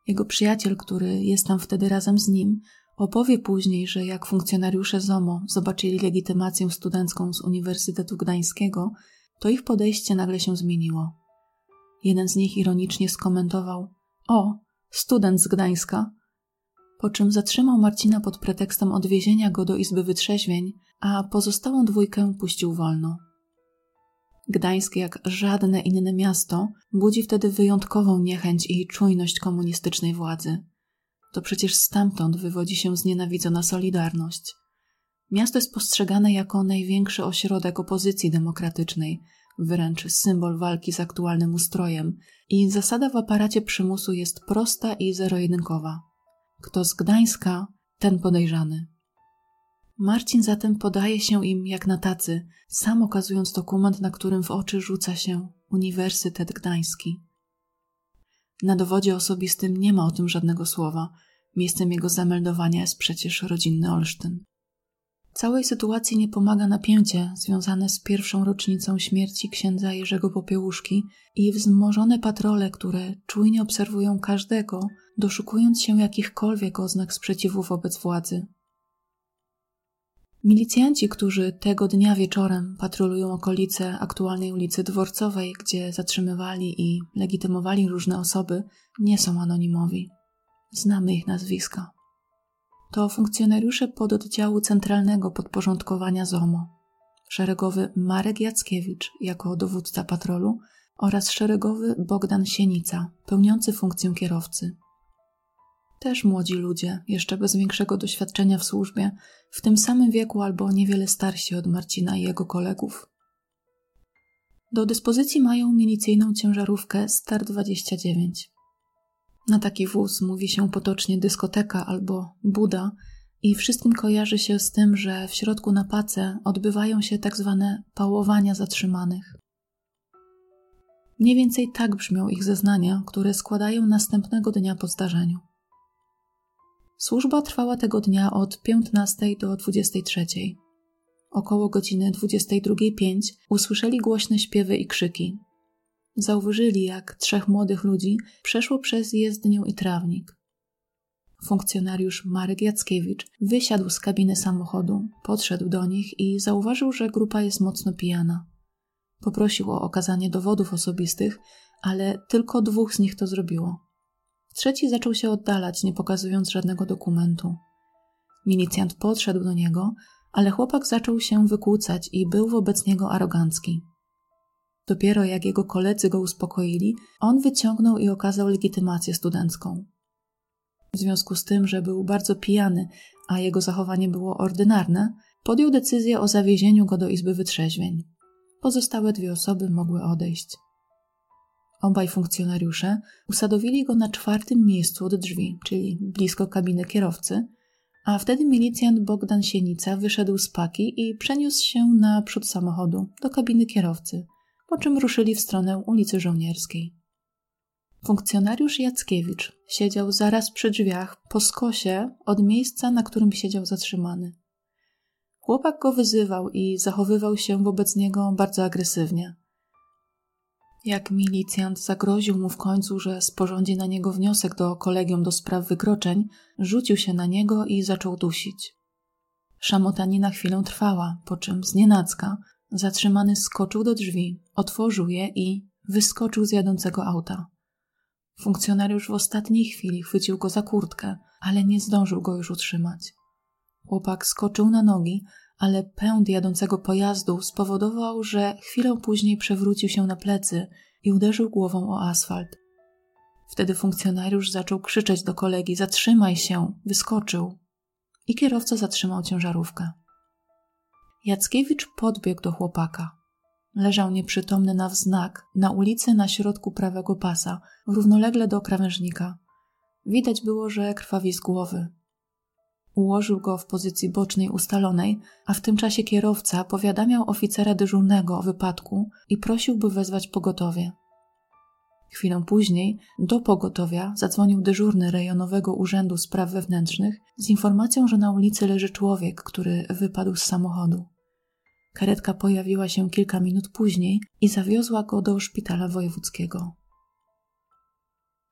Jego przyjaciel, który jest tam wtedy razem z nim, opowie później, że jak funkcjonariusze ZOMO zobaczyli legitymację studencką z Uniwersytetu Gdańskiego, to ich podejście nagle się zmieniło. Jeden z nich ironicznie skomentował: „O, student z Gdańska”, po czym zatrzymał Marcina pod pretekstem odwiezienia go do Izby Wytrzeźwień, a pozostałą dwójkę puścił wolno. Gdańsk, jak żadne inne miasto, budzi wtedy wyjątkową niechęć i czujność komunistycznej władzy. To przecież stamtąd wywodzi się znienawidzona Solidarność. Miasto jest postrzegane jako największy ośrodek opozycji demokratycznej, wręcz symbol walki z aktualnym ustrojem, i zasada w aparacie przymusu jest prosta i zero-jedynkowa. Kto z Gdańska, ten podejrzany. Marcin zatem podaje się im jak na tacy, sam okazując dokument, na którym w oczy rzuca się Uniwersytet Gdański. Na dowodzie osobistym nie ma o tym żadnego słowa. Miejscem jego zameldowania jest przecież rodzinny Olsztyn. Całej sytuacji nie pomaga napięcie związane z pierwszą rocznicą śmierci księdza Jerzego Popiełuszki i wzmożone patrole, które czujnie obserwują każdego, doszukując się jakichkolwiek oznak sprzeciwu wobec władzy. Milicjanci, którzy tego dnia wieczorem patrolują okolice aktualnej ulicy Dworcowej, gdzie zatrzymywali i legitymowali różne osoby, nie są anonimowi. Znamy ich nazwiska. To funkcjonariusze pododdziału centralnego podporządkowania ZOMO. Szeregowy Marek Jackiewicz jako dowódca patrolu oraz szeregowy Bogdan Sienica, pełniący funkcję kierowcy. Też młodzi ludzie, jeszcze bez większego doświadczenia w służbie, w tym samym wieku albo niewiele starsi od Marcina i jego kolegów. Do dyspozycji mają milicyjną ciężarówkę Star 29. Na taki wóz mówi się potocznie dyskoteka albo buda i wszystkim kojarzy się z tym, że w środku na pace odbywają się tak zwane pałowania zatrzymanych. Mniej więcej tak brzmią ich zeznania, które składają następnego dnia po zdarzeniu. Służba trwała tego dnia od 15 do 23. Około godziny 22:05 usłyszeli głośne śpiewy i krzyki. Zauważyli, jak 3 młodych ludzi przeszło przez jezdnię i trawnik. Funkcjonariusz Marek Jackiewicz wysiadł z kabiny samochodu, podszedł do nich i zauważył, że grupa jest mocno pijana. Poprosił o okazanie dowodów osobistych, ale tylko 2 z nich to zrobiło. Trzeci zaczął się oddalać, nie pokazując żadnego dokumentu. Milicjant podszedł do niego, ale chłopak zaczął się wykłócać i był wobec niego arogancki. Dopiero jak jego koledzy go uspokoili, on wyciągnął i okazał legitymację studencką. W związku z tym, że był bardzo pijany, a jego zachowanie było ordynarne, podjął decyzję o zawiezieniu go do Izby Wytrzeźwień. Pozostałe 2 osoby mogły odejść. Obaj funkcjonariusze usadowili go na 4. miejscu od drzwi, czyli blisko kabiny kierowcy, a wtedy milicjant Bogdan Sienica wyszedł z paki i przeniósł się na przód samochodu, do kabiny kierowcy, po czym ruszyli w stronę ulicy Żołnierskiej. Funkcjonariusz Jackiewicz siedział zaraz przy drzwiach po skosie od miejsca, na którym siedział zatrzymany. Chłopak go wyzywał i zachowywał się wobec niego bardzo agresywnie. Jak milicjant zagroził mu w końcu, że sporządzi na niego wniosek do kolegium do spraw wykroczeń, rzucił się na niego i zaczął dusić. Szamotanina chwilę trwała, po czym znienacka zatrzymany skoczył do drzwi, otworzył je i wyskoczył z jadącego auta. Funkcjonariusz w ostatniej chwili chwycił go za kurtkę, ale nie zdążył go już utrzymać. Chłopak skoczył na nogi, ale pęd jadącego pojazdu spowodował, że chwilę później przewrócił się na plecy i uderzył głową o asfalt. Wtedy funkcjonariusz zaczął krzyczeć do kolegi: „Zatrzymaj się!” Wyskoczył i kierowca zatrzymał ciężarówkę. Jackiewicz podbiegł do chłopaka. Leżał nieprzytomny na wznak na ulicy na środku prawego pasa, równolegle do krawężnika. Widać było, że krwawi z głowy. Ułożył go w pozycji bocznej ustalonej, a w tym czasie kierowca powiadamiał oficera dyżurnego o wypadku i prosił, by wezwać pogotowie. Chwilę później do pogotowia zadzwonił dyżurny rejonowego Urzędu Spraw Wewnętrznych z informacją, że na ulicy leży człowiek, który wypadł z samochodu. Karetka pojawiła się kilka minut później i zawiozła go do szpitala wojewódzkiego.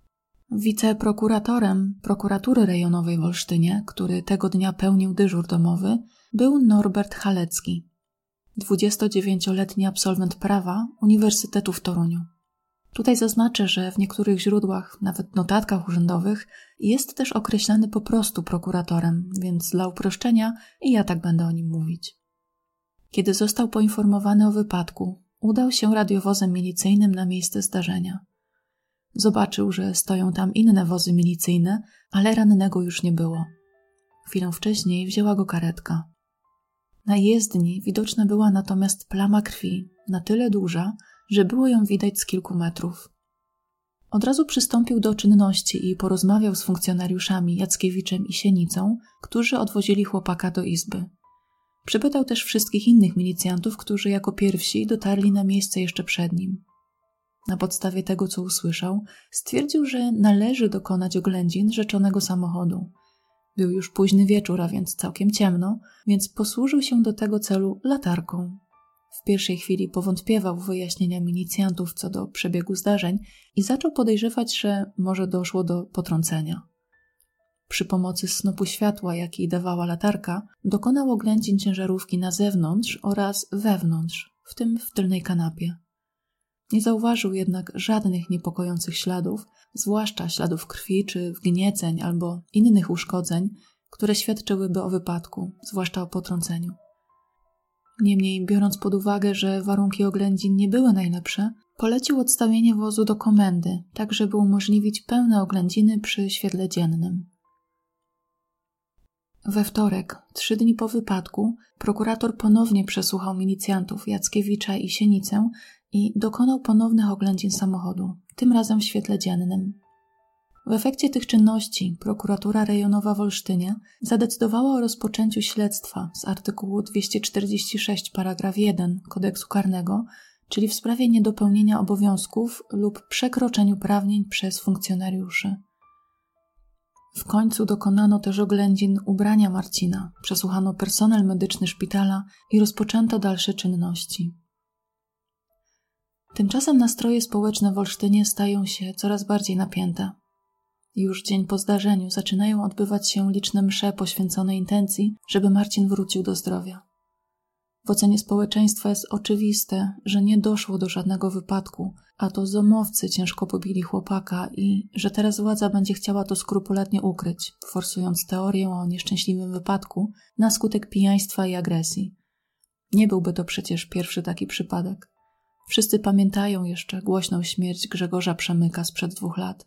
Wiceprokuratorem prokuratury rejonowej w Olsztynie, który tego dnia pełnił dyżur domowy, był Norbert Halecki, 29-letni absolwent prawa Uniwersytetu w Toruniu. Tutaj zaznaczę, że w niektórych źródłach, nawet notatkach urzędowych, jest też określany po prostu prokuratorem, więc dla uproszczenia i ja tak będę o nim mówić. Kiedy został poinformowany o wypadku, udał się radiowozem milicyjnym na miejsce zdarzenia. Zobaczył, że stoją tam inne wozy milicyjne, ale rannego już nie było. Chwilę wcześniej wzięła go karetka. Na jezdni widoczna była natomiast plama krwi, na tyle duża, że było ją widać z kilku metrów. Od razu przystąpił do czynności i porozmawiał z funkcjonariuszami Jackiewiczem i Sienicą, którzy odwozili chłopaka do izby. Przypytał też wszystkich innych milicjantów, którzy jako pierwsi dotarli na miejsce jeszcze przed nim. Na podstawie tego, co usłyszał, stwierdził, że należy dokonać oględzin rzeczonego samochodu. Był już późny wieczór, a więc całkiem ciemno, więc posłużył się do tego celu latarką. W pierwszej chwili powątpiewał w wyjaśnienia milicjantów co do przebiegu zdarzeń i zaczął podejrzewać, że może doszło do potrącenia. Przy pomocy snopu światła, jaki dawała latarka, dokonał oględzin ciężarówki na zewnątrz oraz wewnątrz, w tym w tylnej kanapie. Nie zauważył jednak żadnych niepokojących śladów, zwłaszcza śladów krwi czy wgnieceń albo innych uszkodzeń, które świadczyłyby o wypadku, zwłaszcza o potrąceniu. Niemniej, biorąc pod uwagę, że warunki oględzin nie były najlepsze, polecił odstawienie wozu do komendy, tak żeby umożliwić pełne oględziny przy świetle dziennym. We wtorek, 3 dni po wypadku, prokurator ponownie przesłuchał milicjantów Jackiewicza i Sienicę i dokonał ponownych oględzin samochodu, tym razem w świetle dziennym. W efekcie tych czynności prokuratura rejonowa w Olsztynie zadecydowała o rozpoczęciu śledztwa z artykułu 246 paragraf 1 Kodeksu Karnego, czyli w sprawie niedopełnienia obowiązków lub przekroczeniu uprawnień przez funkcjonariuszy. W końcu dokonano też oględzin ubrania Marcina, przesłuchano personel medyczny szpitala i rozpoczęto dalsze czynności. Tymczasem nastroje społeczne w Olsztynie stają się coraz bardziej napięte. Już dzień po zdarzeniu zaczynają odbywać się liczne msze poświęcone intencji, żeby Marcin wrócił do zdrowia. W ocenie społeczeństwa jest oczywiste, że nie doszło do żadnego wypadku, a to zomowcy ciężko pobili chłopaka i że teraz władza będzie chciała to skrupulatnie ukryć, forsując teorię o nieszczęśliwym wypadku na skutek pijaństwa i agresji. Nie byłby to przecież pierwszy taki przypadek. Wszyscy pamiętają jeszcze głośną śmierć Grzegorza Przemyka sprzed 2 lat.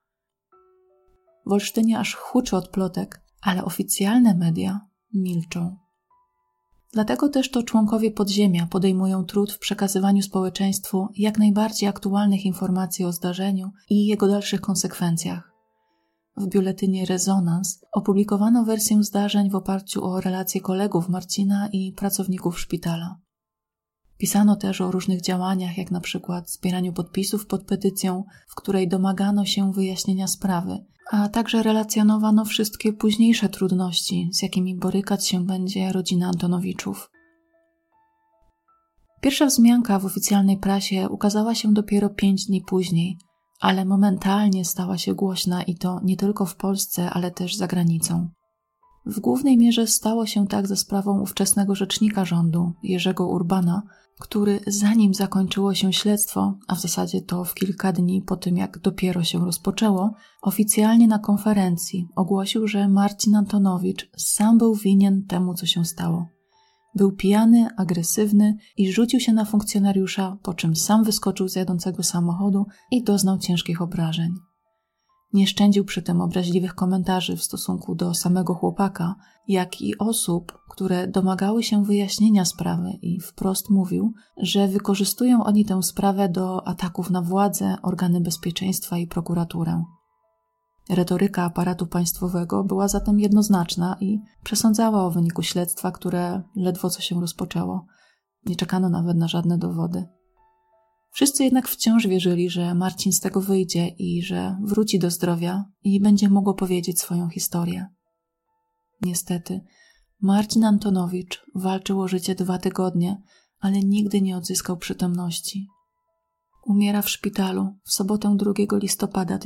W Olsztynie aż huczy od plotek, ale oficjalne media milczą. Dlatego też to członkowie podziemia podejmują trud w przekazywaniu społeczeństwu jak najbardziej aktualnych informacji o zdarzeniu i jego dalszych konsekwencjach. W biuletynie Rezonans opublikowano wersję zdarzeń w oparciu o relacje kolegów Marcina i pracowników szpitala. Pisano też o różnych działaniach, jak na przykład zbieraniu podpisów pod petycją, w której domagano się wyjaśnienia sprawy, a także relacjonowano wszystkie późniejsze trudności, z jakimi borykać się będzie rodzina Antonowiczów. Pierwsza wzmianka w oficjalnej prasie ukazała się dopiero 5 dni później, ale momentalnie stała się głośna i to nie tylko w Polsce, ale też za granicą. W głównej mierze stało się tak za sprawą ówczesnego rzecznika rządu, Jerzego Urbana, który zanim zakończyło się śledztwo, a w zasadzie to w kilka dni po tym jak dopiero się rozpoczęło, oficjalnie na konferencji ogłosił, że Marcin Antonowicz sam był winien temu, co się stało. Był pijany, agresywny i rzucił się na funkcjonariusza, po czym sam wyskoczył z jadącego samochodu i doznał ciężkich obrażeń. Nie szczędził przy tym obraźliwych komentarzy w stosunku do samego chłopaka, jak i osób, które domagały się wyjaśnienia sprawy i wprost mówił, że wykorzystują oni tę sprawę do ataków na władzę, organy bezpieczeństwa i prokuraturę. Retoryka aparatu państwowego była zatem jednoznaczna i przesądzała o wyniku śledztwa, które ledwo co się rozpoczęło. Nie czekano nawet na żadne dowody. Wszyscy jednak wciąż wierzyli, że Marcin z tego wyjdzie i że wróci do zdrowia i będzie mógł opowiedzieć swoją historię. Niestety, Marcin Antonowicz walczył o życie 2 tygodnie, ale nigdy nie odzyskał przytomności. Umiera w szpitalu w sobotę 2 listopada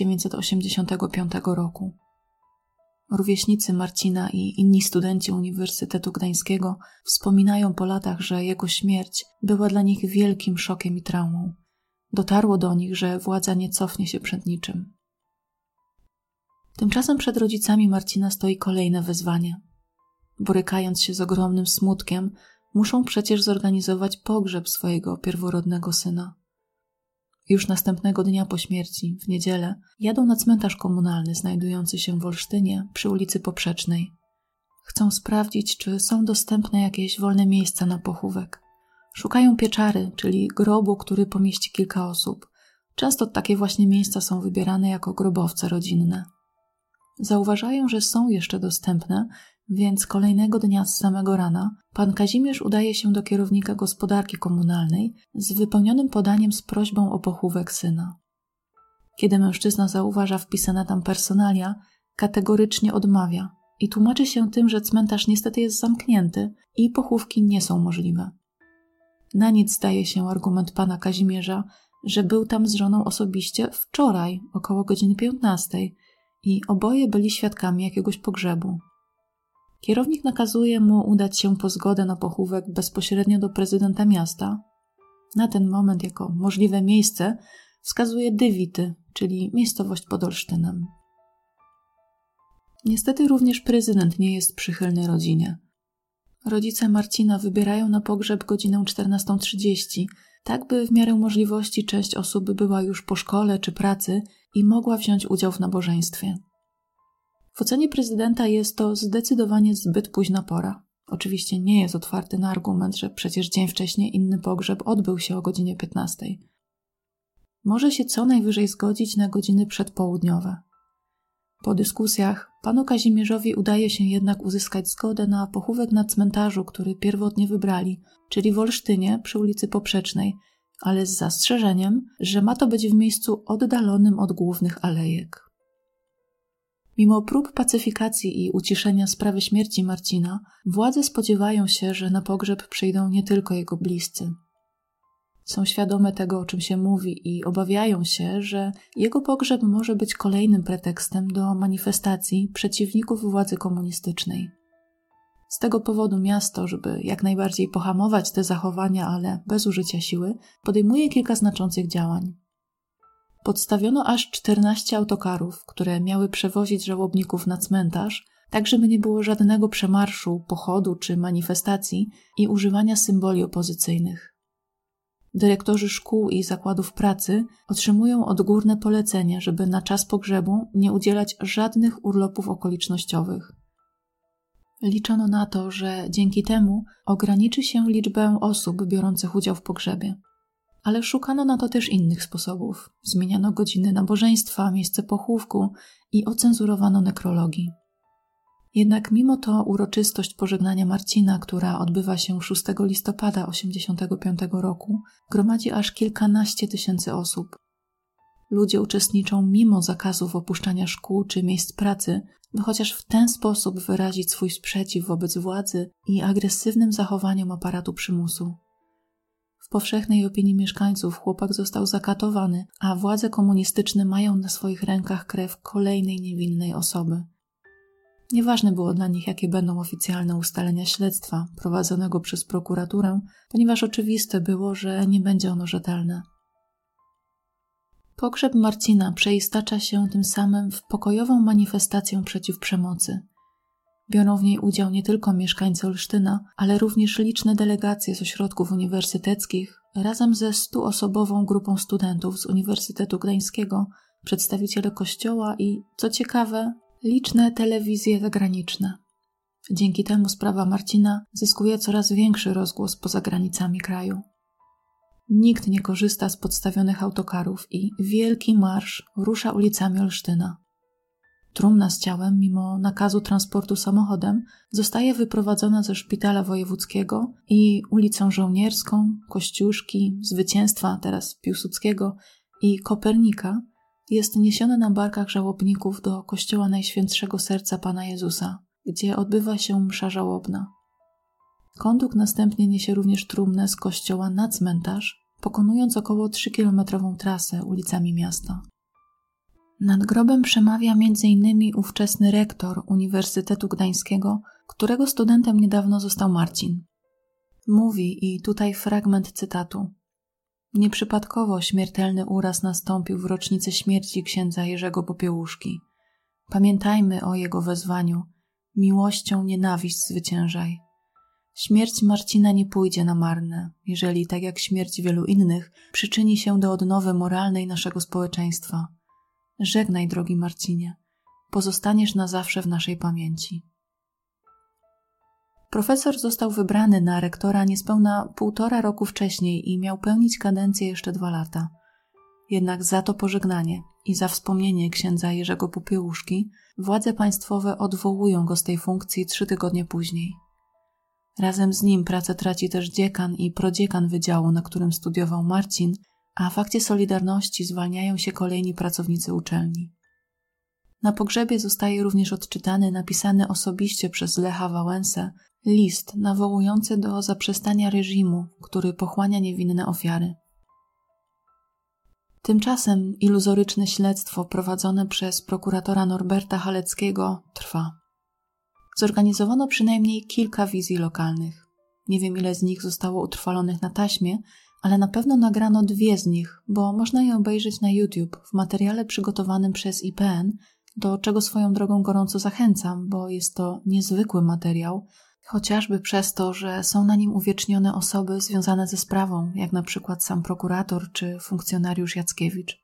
1985 roku. Rówieśnicy Marcina i inni studenci Uniwersytetu Gdańskiego wspominają po latach, że jego śmierć była dla nich wielkim szokiem i traumą. Dotarło do nich, że władza nie cofnie się przed niczym. Tymczasem przed rodzicami Marcina stoi kolejne wyzwanie. Borykając się z ogromnym smutkiem, muszą przecież zorganizować pogrzeb swojego pierworodnego syna. Już następnego dnia po śmierci, w niedzielę, jadą na cmentarz komunalny znajdujący się w Olsztynie przy ulicy Poprzecznej. Chcą sprawdzić, czy są dostępne jakieś wolne miejsca na pochówek. Szukają pieczary, czyli grobu, który pomieści kilka osób. Często takie właśnie miejsca są wybierane jako grobowce rodzinne. Zauważają, że są jeszcze dostępne, więc kolejnego dnia z samego rana pan Kazimierz udaje się do kierownika gospodarki komunalnej z wypełnionym podaniem z prośbą o pochówek syna. Kiedy mężczyzna zauważa wpisane tam personalia, kategorycznie odmawia i tłumaczy się tym, że cmentarz niestety jest zamknięty i pochówki nie są możliwe. Na nic zdaje się argument pana Kazimierza, że był tam z żoną osobiście wczoraj, około godziny 15 i oboje byli świadkami jakiegoś pogrzebu. Kierownik nakazuje mu udać się po zgodę na pochówek bezpośrednio do prezydenta miasta. Na ten moment jako możliwe miejsce wskazuje Dywity, czyli miejscowość pod Olsztynem. Niestety również prezydent nie jest przychylny rodzinie. Rodzice Marcina wybierają na pogrzeb godzinę 14:30, tak by w miarę możliwości część osób była już po szkole czy pracy i mogła wziąć udział w nabożeństwie. W ocenie prezydenta jest to zdecydowanie zbyt późna pora. Oczywiście nie jest otwarty na argument, że przecież dzień wcześniej inny pogrzeb odbył się o godzinie 15. Może się co najwyżej zgodzić na godziny przedpołudniowe. Po dyskusjach panu Kazimierzowi udaje się jednak uzyskać zgodę na pochówek na cmentarzu, który pierwotnie wybrali, czyli w Olsztynie przy ulicy Poprzecznej, ale z zastrzeżeniem, że ma to być w miejscu oddalonym od głównych alejek. Mimo prób pacyfikacji i uciszenia sprawy śmierci Marcina, władze spodziewają się, że na pogrzeb przyjdą nie tylko jego bliscy. Są świadome tego, o czym się mówi i obawiają się, że jego pogrzeb może być kolejnym pretekstem do manifestacji przeciwników władzy komunistycznej. Z tego powodu miasto, żeby jak najbardziej pohamować te zachowania, ale bez użycia siły, podejmuje kilka znaczących działań. Podstawiono aż 14 autokarów, które miały przewozić żałobników na cmentarz, tak żeby nie było żadnego przemarszu, pochodu czy manifestacji i używania symboli opozycyjnych. Dyrektorzy szkół i zakładów pracy otrzymują odgórne polecenie, żeby na czas pogrzebu nie udzielać żadnych urlopów okolicznościowych. Liczono na to, że dzięki temu ograniczy się liczbę osób biorących udział w pogrzebie. Ale szukano na to też innych sposobów. Zmieniano godziny nabożeństwa, miejsce pochówku i ocenzurowano nekrologii. Jednak mimo to uroczystość pożegnania Marcina, która odbywa się 6 listopada 1985 roku, gromadzi aż kilkanaście tysięcy osób. Ludzie uczestniczą mimo zakazów opuszczania szkół czy miejsc pracy, by chociaż w ten sposób wyrazić swój sprzeciw wobec władzy i agresywnym zachowaniom aparatu przymusu. W powszechnej opinii mieszkańców chłopak został zakatowany, a władze komunistyczne mają na swoich rękach krew kolejnej niewinnej osoby. Nieważne było dla nich, jakie będą oficjalne ustalenia śledztwa prowadzonego przez prokuraturę, ponieważ oczywiste było, że nie będzie ono rzetelne. Pogrzeb Marcina przeistacza się tym samym w pokojową manifestację przeciw przemocy. Biorą w niej udział nie tylko mieszkańcy Olsztyna, ale również liczne delegacje z ośrodków uniwersyteckich razem ze 100-osobową grupą studentów z Uniwersytetu Gdańskiego, przedstawiciele kościoła i, co ciekawe, liczne telewizje zagraniczne. Dzięki temu sprawa Marcina zyskuje coraz większy rozgłos poza granicami kraju. Nikt nie korzysta z podstawionych autokarów i wielki marsz rusza ulicami Olsztyna. Trumna z ciałem, mimo nakazu transportu samochodem, zostaje wyprowadzona ze szpitala wojewódzkiego i ulicą Żołnierską, Kościuszki, Zwycięstwa, teraz Piłsudskiego i Kopernika jest niesiona na barkach żałobników do kościoła Najświętszego Serca Pana Jezusa, gdzie odbywa się msza żałobna. Kondukt następnie niesie również trumnę z kościoła na cmentarz, pokonując około 3-kilometrową trasę ulicami miasta. Nad grobem przemawia m.in. ówczesny rektor Uniwersytetu Gdańskiego, którego studentem niedawno został Marcin. Mówi, i tutaj fragment cytatu: nieprzypadkowo śmiertelny uraz nastąpił w rocznicę śmierci księdza Jerzego Popiełuszki. Pamiętajmy o jego wezwaniu: miłością nienawiść zwyciężaj. Śmierć Marcina nie pójdzie na marne, jeżeli, tak jak śmierć wielu innych, przyczyni się do odnowy moralnej naszego społeczeństwa. Żegnaj, drogi Marcinie, pozostaniesz na zawsze w naszej pamięci. Profesor został wybrany na rektora niespełna 1,5 roku wcześniej i miał pełnić kadencję jeszcze 2 lata. Jednak za to pożegnanie i za wspomnienie księdza Jerzego Popiełuszki władze państwowe odwołują go z tej funkcji 3 tygodnie później. Razem z nim pracę traci też dziekan i prodziekan wydziału, na którym studiował Marcin, a w akcie Solidarności zwalniają się kolejni pracownicy uczelni. Na pogrzebie zostaje również odczytany napisany osobiście przez Lecha Wałęsę list nawołujący do zaprzestania reżimu, który pochłania niewinne ofiary. Tymczasem iluzoryczne śledztwo prowadzone przez prokuratora Norberta Haleckiego trwa. Zorganizowano przynajmniej kilka wizji lokalnych. Nie wiem, ile z nich zostało utrwalonych na taśmie, ale na pewno nagrano 2 z nich, bo można je obejrzeć na YouTube w materiale przygotowanym przez IPN, do czego swoją drogą gorąco zachęcam, bo jest to niezwykły materiał, chociażby przez to, że są na nim uwiecznione osoby związane ze sprawą, jak na przykład sam prokurator czy funkcjonariusz Jackiewicz.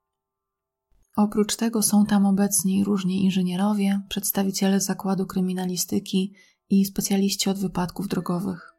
Oprócz tego są tam obecni różni inżynierowie, przedstawiciele Zakładu Kryminalistyki i specjaliści od wypadków drogowych.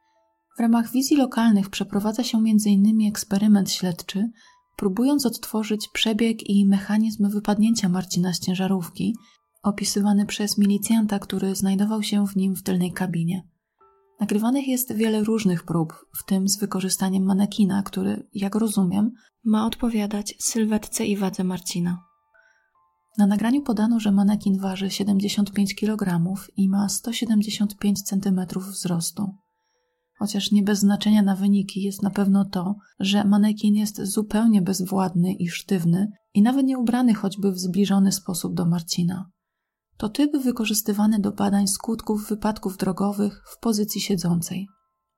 W ramach wizji lokalnych przeprowadza się m.in. eksperyment śledczy, próbując odtworzyć przebieg i mechanizm wypadnięcia Marcina z ciężarówki, opisywany przez milicjanta, który znajdował się w nim w tylnej kabinie. Nagrywanych jest wiele różnych prób, w tym z wykorzystaniem manekina, który, jak rozumiem, ma odpowiadać sylwetce i wadze Marcina. Na nagraniu podano, że manekin waży 75 kg i ma 175 cm wzrostu. Chociaż nie bez znaczenia na wyniki jest na pewno to, że manekin jest zupełnie bezwładny i sztywny i nawet nie ubrany choćby w zbliżony sposób do Marcina. To typ wykorzystywany do badań skutków wypadków drogowych w pozycji siedzącej.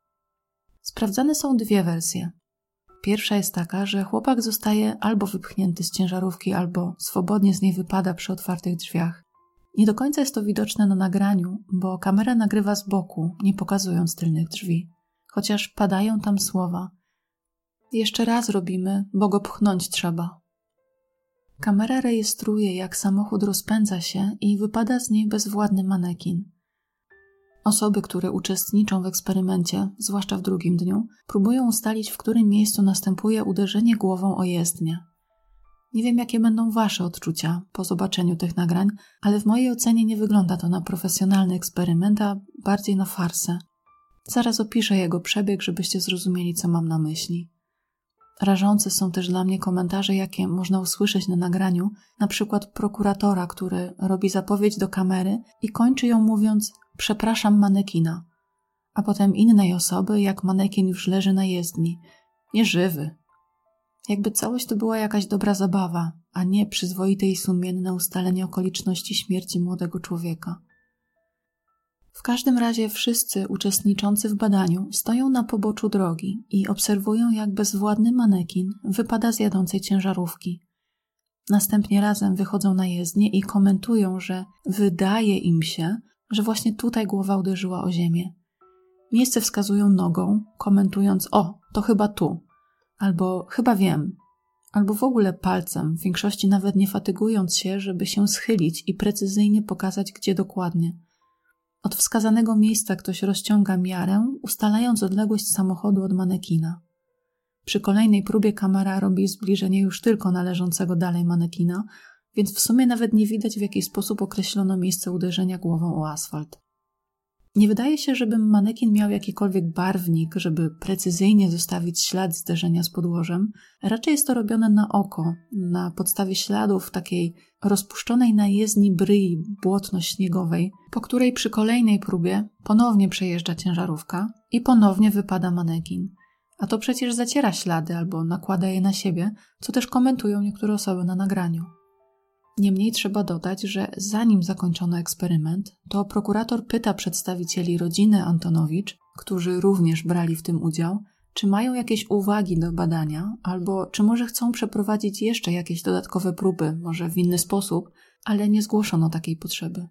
Sprawdzane są 2 wersje. Pierwsza jest taka, że chłopak zostaje albo wypchnięty z ciężarówki, albo swobodnie z niej wypada przy otwartych drzwiach. Nie do końca jest to widoczne na nagraniu, bo kamera nagrywa z boku, nie pokazując tylnych drzwi. Chociaż padają tam słowa: jeszcze raz robimy, bo go pchnąć trzeba. Kamera rejestruje, jak samochód rozpędza się i wypada z niej bezwładny manekin. Osoby, które uczestniczą w eksperymencie, zwłaszcza w drugim dniu, próbują ustalić, w którym miejscu następuje uderzenie głową o jezdnię. Nie wiem, jakie będą wasze odczucia po zobaczeniu tych nagrań, ale w mojej ocenie nie wygląda to na profesjonalny eksperyment, a bardziej na farsę. Zaraz opiszę jego przebieg, żebyście zrozumieli, co mam na myśli. Rażące są też dla mnie komentarze, jakie można usłyszeć na nagraniu, na przykład prokuratora, który robi zapowiedź do kamery i kończy ją mówiąc: przepraszam manekina, a potem innej osoby, jak manekin już leży na jezdni, nieżywy. Jakby całość to była jakaś dobra zabawa, a nie przyzwoite i sumienne ustalenie okoliczności śmierci młodego człowieka. W każdym razie wszyscy uczestniczący w badaniu stoją na poboczu drogi i obserwują, jak bezwładny manekin wypada z jadącej ciężarówki. Następnie razem wychodzą na jezdnię i komentują, że wydaje im się, że właśnie tutaj głowa uderzyła o ziemię. Miejsce wskazują nogą, komentując: o, to chyba tu, albo chyba wiem, albo w ogóle palcem, w większości nawet nie fatygując się, żeby się schylić i precyzyjnie pokazać, gdzie dokładnie. Od wskazanego miejsca ktoś rozciąga miarę, ustalając odległość samochodu od manekina. Przy kolejnej próbie kamera robi zbliżenie już tylko należącego dalej manekina, więc w sumie nawet nie widać, w jaki sposób określono miejsce uderzenia głową o asfalt. Nie wydaje się, żeby manekin miał jakikolwiek barwnik, żeby precyzyjnie zostawić ślad zderzenia z podłożem. Raczej jest to robione na oko, na podstawie śladów takiej rozpuszczonej na jezdni bryi błotno-śniegowej, po której przy kolejnej próbie ponownie przejeżdża ciężarówka i ponownie wypada manekin. A to przecież zaciera ślady albo nakłada je na siebie, co też komentują niektóre osoby na nagraniu. Niemniej trzeba dodać, że zanim zakończono eksperyment, to prokurator pyta przedstawicieli rodziny Antonowicz, którzy również brali w tym udział, czy mają jakieś uwagi do badania, albo czy może chcą przeprowadzić jeszcze jakieś dodatkowe próby, może w inny sposób, ale nie zgłoszono takiej potrzeby.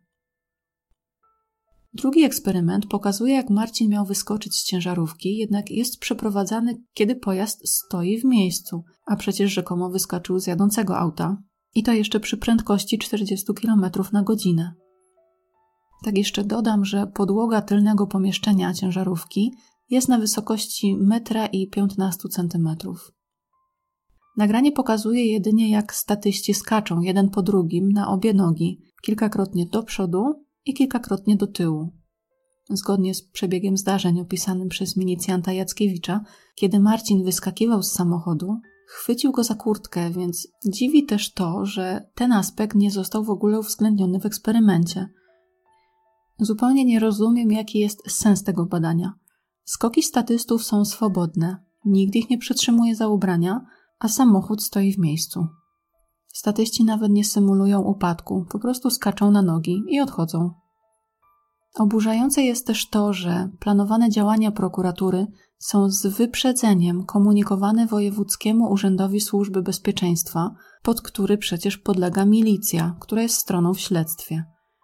Drugi eksperyment pokazuje, jak Marcin miał wyskoczyć z ciężarówki, jednak jest przeprowadzany, kiedy pojazd stoi w miejscu, a przecież rzekomo wyskoczył z jadącego auta i to jeszcze przy prędkości 40 km na godzinę. Tak jeszcze dodam, że podłoga tylnego pomieszczenia ciężarówki jest na wysokości 1,15 cm. Nagranie pokazuje jedynie, jak statyści skaczą jeden po drugim na obie nogi, kilkakrotnie do przodu i kilkakrotnie do tyłu. Zgodnie z przebiegiem zdarzeń opisanym przez milicjanta Jackiewicza, kiedy Marcin wyskakiwał z samochodu, chwycił go za kurtkę, więc dziwi też to, że ten aspekt nie został w ogóle uwzględniony w eksperymencie. Zupełnie nie rozumiem, jaki jest sens tego badania. Skoki statystów są swobodne, nikt ich nie przytrzymuje za ubrania, a samochód stoi w miejscu. Statyści nawet nie symulują upadku, po prostu skaczą na nogi i odchodzą. Oburzające jest też to, że planowane działania prokuratury są z wyprzedzeniem komunikowane Wojewódzkiemu Urzędowi Służby Bezpieczeństwa, pod który przecież podlega milicja, która jest stroną w śledztwie.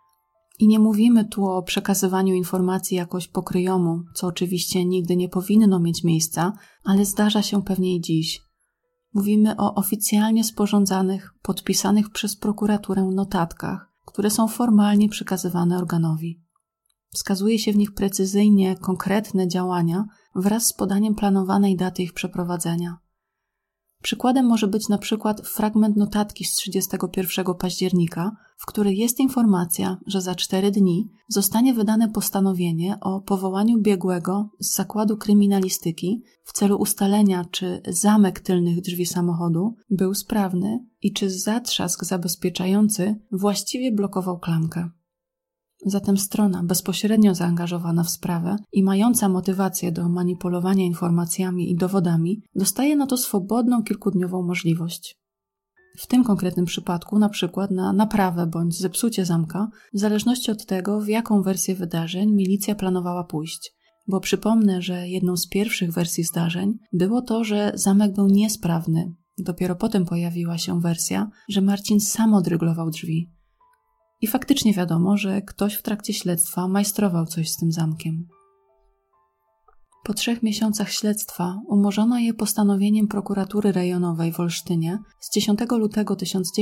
I nie mówimy tu o przekazywaniu informacji jakoś po kryjomu, co oczywiście nigdy nie powinno mieć miejsca, ale zdarza się pewnie i dziś. Mówimy o oficjalnie sporządzanych, podpisanych przez prokuraturę notatkach, które są formalnie przekazywane organowi. Wskazuje się w nich precyzyjnie konkretne działania wraz z podaniem planowanej daty ich przeprowadzenia. Przykładem może być na przykład fragment notatki z 31 października, w której jest informacja, że za 4 dni zostanie wydane postanowienie o powołaniu biegłego z Zakładu Kryminalistyki w celu ustalenia, czy zamek tylnych drzwi samochodu był sprawny i czy zatrzask zabezpieczający właściwie blokował klamkę. Zatem strona bezpośrednio zaangażowana w sprawę i mająca motywację do manipulowania informacjami i dowodami dostaje na to swobodną kilkudniową możliwość. W tym konkretnym przypadku na przykład na naprawę bądź zepsucie zamka, w zależności od tego, w jaką wersję wydarzeń milicja planowała pójść. Bo przypomnę, że jedną z pierwszych wersji zdarzeń było to, że zamek był niesprawny. Dopiero potem pojawiła się wersja, że Marcin sam odryglował drzwi. I faktycznie wiadomo, że ktoś w trakcie śledztwa majstrował coś z tym zamkiem. Po 3 miesiącach śledztwa umorzono je postanowieniem prokuratury rejonowej w Olsztynie z 10 lutego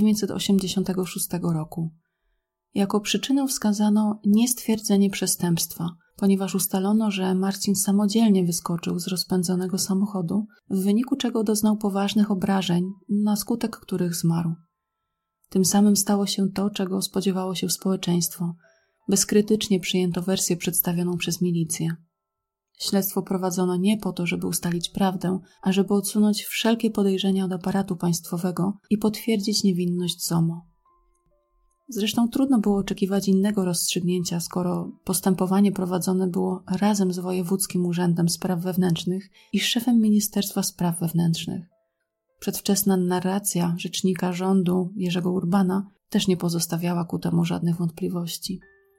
1986 roku. Jako przyczynę wskazano niestwierdzenie przestępstwa, ponieważ ustalono, że Marcin samodzielnie wyskoczył z rozpędzonego samochodu, w wyniku czego doznał poważnych obrażeń, na skutek których zmarł. Tym samym stało się to, czego spodziewało się społeczeństwo. Bezkrytycznie przyjęto wersję przedstawioną przez milicję. Śledztwo prowadzono nie po to, żeby ustalić prawdę, a żeby odsunąć wszelkie podejrzenia od aparatu państwowego i potwierdzić niewinność ZOMO. Zresztą trudno było oczekiwać innego rozstrzygnięcia, skoro postępowanie prowadzone było razem z Wojewódzkim Urzędem Spraw Wewnętrznych i szefem Ministerstwa Spraw Wewnętrznych. Przedwczesna narracja rzecznika rządu Jerzego Urbana też nie pozostawiała ku temu żadnych wątpliwości.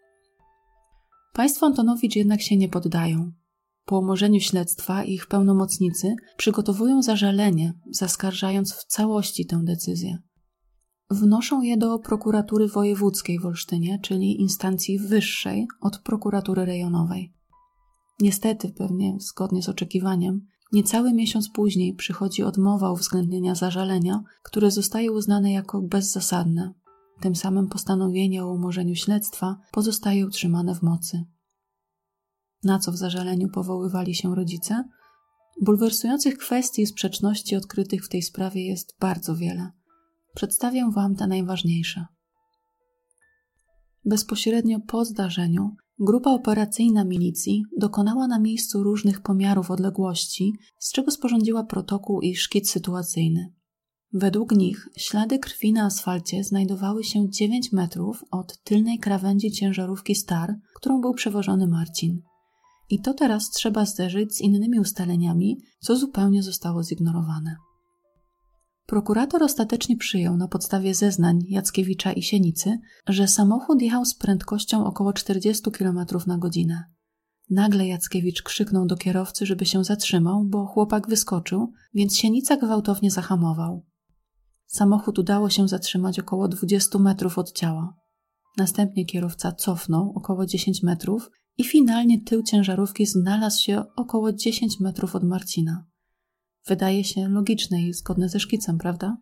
Państwo Antonowicz jednak się nie poddają. Po umorzeniu śledztwa ich pełnomocnicy przygotowują zażalenie, zaskarżając w całości tę decyzję. Wnoszą je do prokuratury wojewódzkiej w Olsztynie, czyli instancji wyższej od prokuratury rejonowej. Niestety, pewnie zgodnie z oczekiwaniem, niecały miesiąc później przychodzi odmowa uwzględnienia zażalenia, które zostaje uznane jako bezzasadne. Tym samym postanowienie o umorzeniu śledztwa pozostaje utrzymane w mocy. Na co w zażaleniu powoływali się rodzice? Bulwersujących kwestii i sprzeczności odkrytych w tej sprawie jest bardzo wiele. Przedstawię Wam te najważniejsze. Bezpośrednio po zdarzeniu grupa operacyjna milicji dokonała na miejscu różnych pomiarów odległości, z czego sporządziła protokół i szkic sytuacyjny. Według nich ślady krwi na asfalcie znajdowały się 9 metrów od tylnej krawędzi ciężarówki Star, którą był przewożony Marcin. I to teraz trzeba zderzyć z innymi ustaleniami, co zupełnie zostało zignorowane. Prokurator ostatecznie przyjął na podstawie zeznań Jackiewicza i Sienicy, że samochód jechał z prędkością około 40 km na godzinę. Nagle Jackiewicz krzyknął do kierowcy, żeby się zatrzymał, bo chłopak wyskoczył, więc Sienica gwałtownie zahamował. Samochód udało się zatrzymać około 20 metrów od ciała. Następnie kierowca cofnął około 10 metrów i finalnie tył ciężarówki znalazł się około 10 metrów od Marcina. Wydaje się logiczne i zgodne ze szkicem, prawda?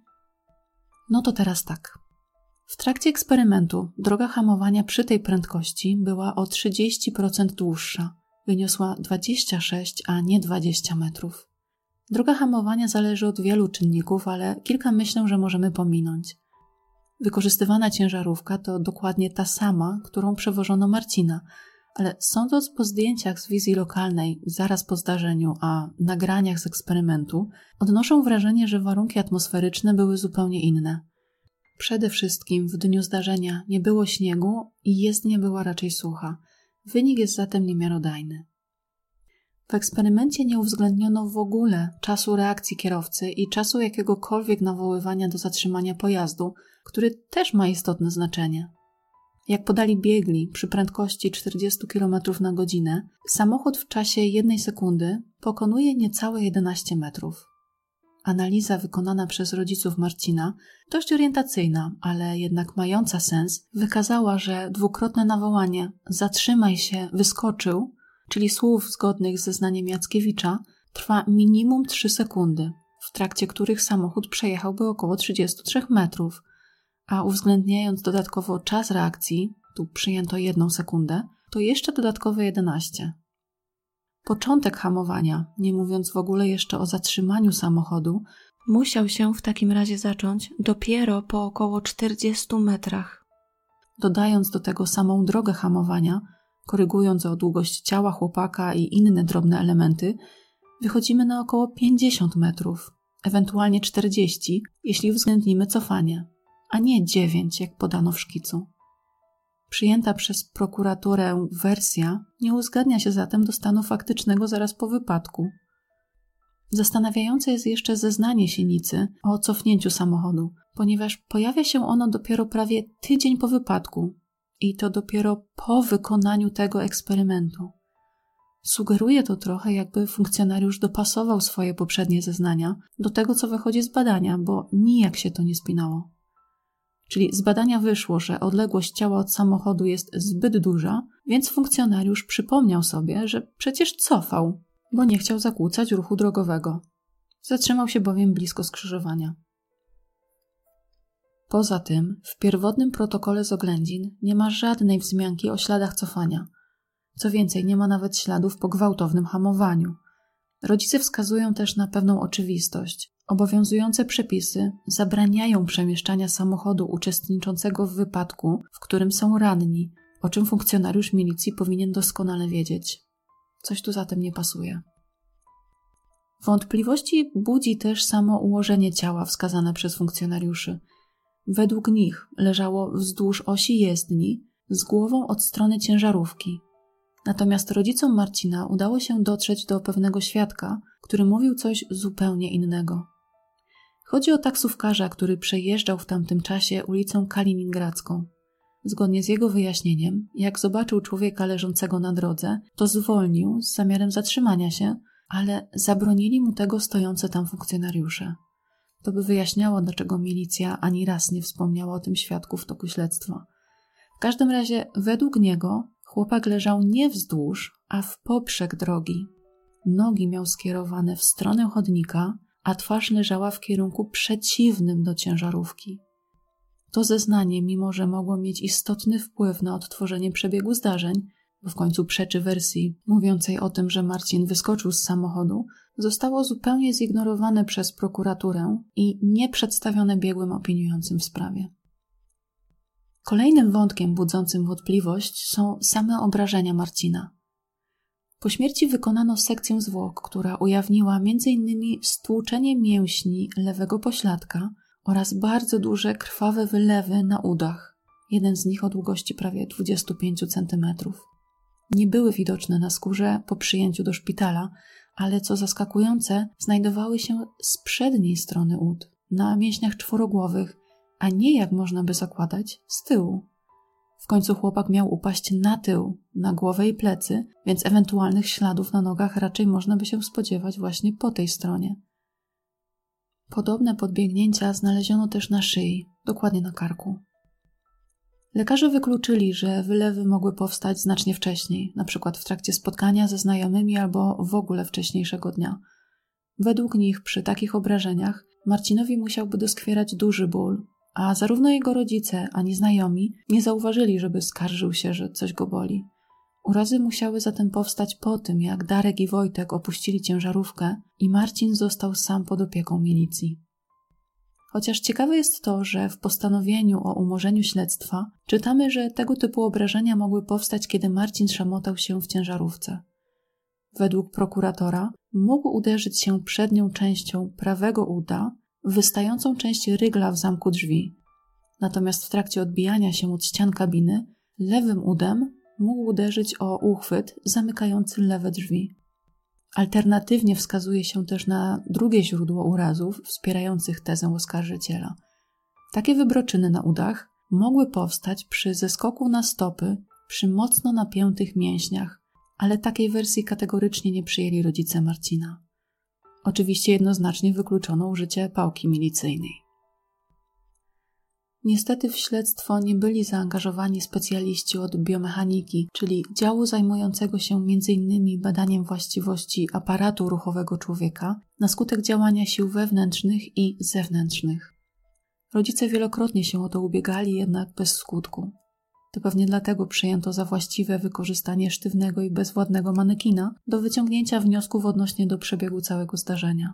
No to teraz tak. W trakcie eksperymentu droga hamowania przy tej prędkości była o 30% dłuższa. Wyniosła 26, a nie 20 metrów. Droga hamowania zależy od wielu czynników, ale kilka myślę, że możemy pominąć. Wykorzystywana ciężarówka to dokładnie ta sama, którą przewożono Marcina, ale sądząc po zdjęciach z wizji lokalnej zaraz po zdarzeniu, a nagraniach z eksperymentu, odnoszą wrażenie, że warunki atmosferyczne były zupełnie inne. Przede wszystkim w dniu zdarzenia nie było śniegu i jezdnia była raczej sucha. Wynik jest zatem niemiarodajny. W eksperymencie nie uwzględniono w ogóle czasu reakcji kierowcy i czasu jakiegokolwiek nawoływania do zatrzymania pojazdu, który też ma istotne znaczenie. Jak podali biegli, przy prędkości 40 km na godzinę, samochód w czasie 1 sekundy pokonuje niecałe 11 metrów. Analiza wykonana przez rodziców Marcina, dość orientacyjna, ale jednak mająca sens, wykazała, że dwukrotne nawołanie „zatrzymaj się, wyskoczył”, czyli słów zgodnych z zeznaniem Jackiewicza, trwa minimum 3 sekundy, w trakcie których samochód przejechałby około 33 metrów, a uwzględniając dodatkowo czas reakcji, tu przyjęto 1 sekundę, to jeszcze dodatkowe 11. Początek hamowania, nie mówiąc w ogóle jeszcze o zatrzymaniu samochodu, musiał się w takim razie zacząć dopiero po około 40 metrach. Dodając do tego samą drogę hamowania, korygując o długość ciała chłopaka i inne drobne elementy, wychodzimy na około 50 metrów, ewentualnie 40, jeśli uwzględnimy cofanie, a nie 9, jak podano w szkicu. Przyjęta przez prokuraturę wersja nie uzgadnia się zatem do stanu faktycznego zaraz po wypadku. Zastanawiające jest jeszcze zeznanie Sienicy o cofnięciu samochodu, ponieważ pojawia się ono dopiero prawie tydzień po wypadku i to dopiero po wykonaniu tego eksperymentu. Sugeruje to trochę, jakby funkcjonariusz dopasował swoje poprzednie zeznania do tego, co wychodzi z badania, bo nijak się to nie spinało. Czyli z badania wyszło, że odległość ciała od samochodu jest zbyt duża, więc funkcjonariusz przypomniał sobie, że przecież cofał, bo nie chciał zakłócać ruchu drogowego. Zatrzymał się bowiem blisko skrzyżowania. Poza tym w pierwotnym protokole z oględzin nie ma żadnej wzmianki o śladach cofania. Co więcej, nie ma nawet śladów po gwałtownym hamowaniu. Rodzice wskazują też na pewną oczywistość. Obowiązujące przepisy zabraniają przemieszczania samochodu uczestniczącego w wypadku, w którym są ranni, o czym funkcjonariusz milicji powinien doskonale wiedzieć. Coś tu zatem nie pasuje. Wątpliwości budzi też samo ułożenie ciała wskazane przez funkcjonariuszy. Według nich leżało wzdłuż osi jezdni, z głową od strony ciężarówki. Natomiast rodzicom Marcina udało się dotrzeć do pewnego świadka, który mówił coś zupełnie innego. Chodzi o taksówkarza, który przejeżdżał w tamtym czasie ulicą Kaliningradzką. Zgodnie z jego wyjaśnieniem, jak zobaczył człowieka leżącego na drodze, to zwolnił z zamiarem zatrzymania się, ale zabronili mu tego stojące tam funkcjonariusze. To by wyjaśniało, dlaczego milicja ani raz nie wspomniała o tym świadku w toku śledztwa. W każdym razie, według niego, chłopak leżał nie wzdłuż, a w poprzek drogi. Nogi miał skierowane w stronę chodnika, a twarz leżała w kierunku przeciwnym do ciężarówki. To zeznanie, mimo że mogło mieć istotny wpływ na odtworzenie przebiegu zdarzeń, bo w końcu przeczy wersji mówiącej o tym, że Marcin wyskoczył z samochodu, zostało zupełnie zignorowane przez prokuraturę i nie przedstawione biegłym opiniującym w sprawie. Kolejnym wątkiem budzącym wątpliwość są same obrażenia Marcina. Po śmierci wykonano sekcję zwłok, która ujawniła m.in. stłuczenie mięśni lewego pośladka oraz bardzo duże krwawe wylewy na udach, jeden z nich o długości prawie 25 cm. nie były widoczne na skórze po przyjęciu do szpitala, ale co zaskakujące, znajdowały się z przedniej strony ud, na mięśniach czworogłowych, a nie, jak można by zakładać, z tyłu. W końcu chłopak miał upaść na tył, na głowę i plecy, więc ewentualnych śladów na nogach raczej można by się spodziewać właśnie po tej stronie. Podobne podbiegnięcia znaleziono też na szyi, dokładnie na karku. Lekarze wykluczyli, że wylewy mogły powstać znacznie wcześniej, np. w trakcie spotkania ze znajomymi albo w ogóle wcześniejszego dnia. Według nich przy takich obrażeniach Marcinowi musiałby doskwierać duży ból, a zarówno jego rodzice, ani znajomi nie zauważyli, żeby skarżył się, że coś go boli. Urazy musiały zatem powstać po tym, jak Darek i Wojtek opuścili ciężarówkę i Marcin został sam pod opieką milicji. Chociaż ciekawe jest to, że w postanowieniu o umorzeniu śledztwa czytamy, że tego typu obrażenia mogły powstać, kiedy Marcin szamotał się w ciężarówce. Według prokuratora mógł uderzyć się przednią częścią prawego uda w wystającą część rygla w zamku drzwi. Natomiast w trakcie odbijania się od ścian kabiny lewym udem mógł uderzyć o uchwyt zamykający lewe drzwi. Alternatywnie wskazuje się też na drugie źródło urazów wspierających tezę oskarżyciela. Takie wybroczyny na udach mogły powstać przy zeskoku na stopy przy mocno napiętych mięśniach, ale takiej wersji kategorycznie nie przyjęli rodzice Marcina. Oczywiście jednoznacznie wykluczono użycie pałki milicyjnej. Niestety w śledztwo nie byli zaangażowani specjaliści od biomechaniki, czyli działu zajmującego się m.in. badaniem właściwości aparatu ruchowego człowieka na skutek działania sił wewnętrznych i zewnętrznych. Rodzice wielokrotnie się o to ubiegali, jednak bez skutku. To pewnie dlatego przyjęto za właściwe wykorzystanie sztywnego i bezwładnego manekina do wyciągnięcia wniosków odnośnie do przebiegu całego zdarzenia.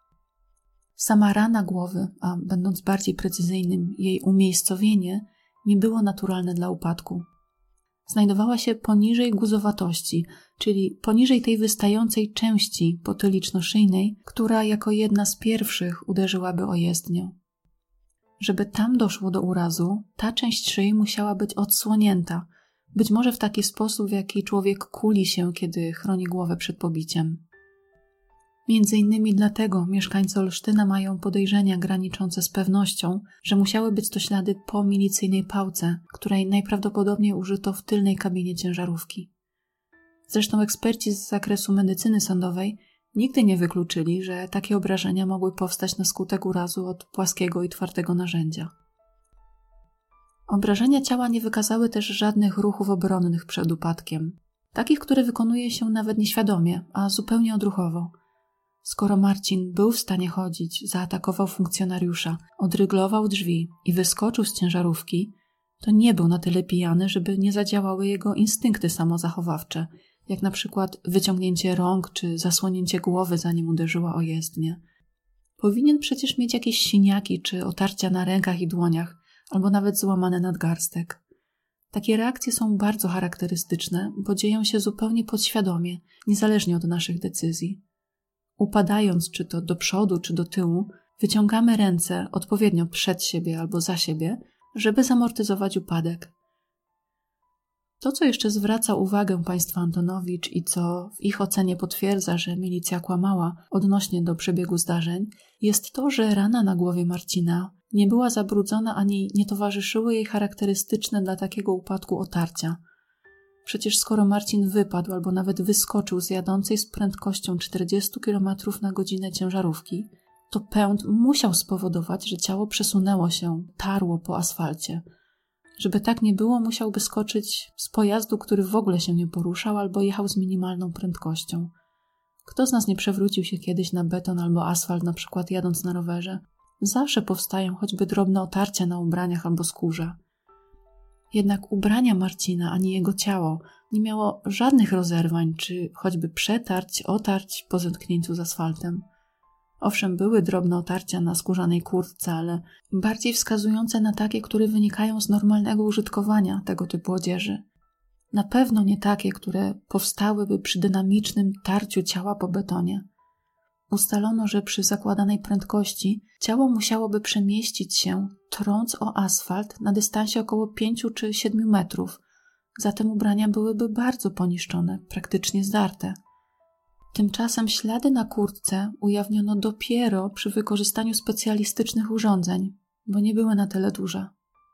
Sama rana głowy, a będąc bardziej precyzyjnym, jej umiejscowienie, nie było naturalne dla upadku. Znajdowała się poniżej guzowatości, czyli poniżej tej wystającej części potyliczno-szyjnej, która jako jedna z pierwszych uderzyłaby o jezdnię. Żeby tam doszło do urazu, ta część szyi musiała być odsłonięta, być może w taki sposób, w jaki człowiek kuli się, kiedy chroni głowę przed pobiciem. Między innymi dlatego mieszkańcy Olsztyna mają podejrzenia graniczące z pewnością, że musiały być to ślady po milicyjnej pałce, której najprawdopodobniej użyto w tylnej kabinie ciężarówki. Zresztą eksperci z zakresu medycyny sądowej nigdy nie wykluczyli, że takie obrażenia mogły powstać na skutek urazu od płaskiego i twardego narzędzia. Obrażenia ciała nie wykazały też żadnych ruchów obronnych przed upadkiem, takich, które wykonuje się nawet nieświadomie, a zupełnie odruchowo. Skoro Marcin był w stanie chodzić, zaatakował funkcjonariusza, odryglował drzwi i wyskoczył z ciężarówki, to nie był na tyle pijany, żeby nie zadziałały jego instynkty samozachowawcze, jak na przykład wyciągnięcie rąk czy zasłonięcie głowy, zanim uderzyła o jezdnię. Powinien przecież mieć jakieś siniaki czy otarcia na rękach i dłoniach, albo nawet złamany nadgarstek. Takie reakcje są bardzo charakterystyczne, bo dzieją się zupełnie podświadomie, niezależnie od naszych decyzji. Upadając czy to do przodu, czy do tyłu, wyciągamy ręce odpowiednio przed siebie albo za siebie, żeby zamortyzować upadek. To, co jeszcze zwraca uwagę państwa Antonowicz i co w ich ocenie potwierdza, że milicja kłamała odnośnie do przebiegu zdarzeń, jest to, że rana na głowie Marcina nie była zabrudzona ani nie towarzyszyły jej charakterystyczne dla takiego upadku otarcia. Przecież skoro Marcin wypadł albo nawet wyskoczył z jadącej z prędkością 40 km na godzinę ciężarówki, to pęd musiał spowodować, że ciało przesunęło się, tarło po asfalcie. Żeby tak nie było, musiałby skoczyć z pojazdu, który w ogóle się nie poruszał albo jechał z minimalną prędkością. Kto z nas nie przewrócił się kiedyś na beton albo asfalt, na przykład jadąc na rowerze? Zawsze powstają choćby drobne otarcia na ubraniach albo skórze. Jednak ubrania Marcina ani jego ciało nie miało żadnych rozerwań czy choćby przetarć, otarć po zetknięciu z asfaltem. Owszem, były drobne otarcia na skórzanej kurtce, ale bardziej wskazujące na takie, które wynikają z normalnego użytkowania tego typu odzieży. Na pewno nie takie, które powstałyby przy dynamicznym tarciu ciała po betonie. Ustalono, że przy zakładanej prędkości ciało musiałoby przemieścić się, trąc o asfalt na dystansie około 5 czy 7 metrów, zatem ubrania byłyby bardzo poniszczone, praktycznie zdarte. Tymczasem ślady na kurtce ujawniono dopiero przy wykorzystaniu specjalistycznych urządzeń, bo nie były na tyle duże.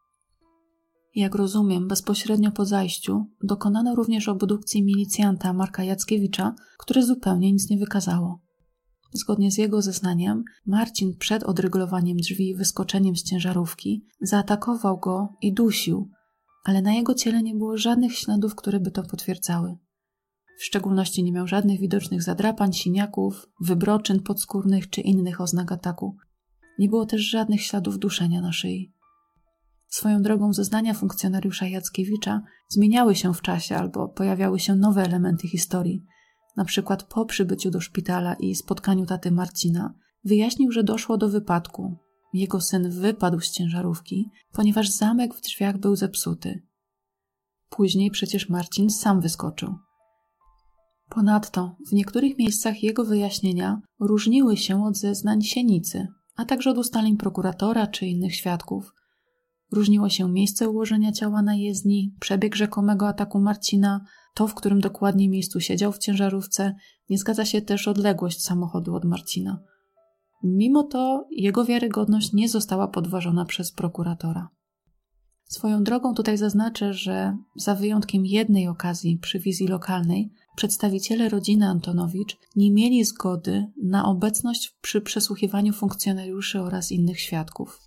Jak rozumiem, bezpośrednio po zajściu dokonano również obdukcji milicjanta Marka Jackiewicza, które zupełnie nic nie wykazało. Zgodnie z jego zeznaniem, Marcin przed odryglowaniem drzwi i wyskoczeniem z ciężarówki zaatakował go i dusił, ale na jego ciele nie było żadnych śladów, które by to potwierdzały. W szczególności nie miał żadnych widocznych zadrapań, siniaków, wybroczyn podskórnych czy innych oznak ataku. Nie było też żadnych śladów duszenia na szyi. Swoją drogą zeznania funkcjonariusza Jackiewicza zmieniały się w czasie albo pojawiały się nowe elementy historii. Na przykład po przybyciu do szpitala i spotkaniu taty Marcina wyjaśnił, że doszło do wypadku. Jego syn wypadł z ciężarówki, ponieważ zamek w drzwiach był zepsuty. Później przecież Marcin sam wyskoczył. Ponadto w niektórych miejscach jego wyjaśnienia różniły się od zeznań Sienicy, a także od ustaleń prokuratora czy innych świadków. Różniło się miejsce ułożenia ciała na jezdni, przebieg rzekomego ataku Marcina, to, w którym dokładnie miejscu siedział w ciężarówce, nie zgadza się też odległość samochodu od Marcina. Mimo to jego wiarygodność nie została podważona przez prokuratora. Swoją drogą tutaj zaznaczę, że za wyjątkiem jednej okazji przy wizji lokalnej przedstawiciele rodziny Antonowicz nie mieli zgody na obecność przy przesłuchiwaniu funkcjonariuszy oraz innych świadków.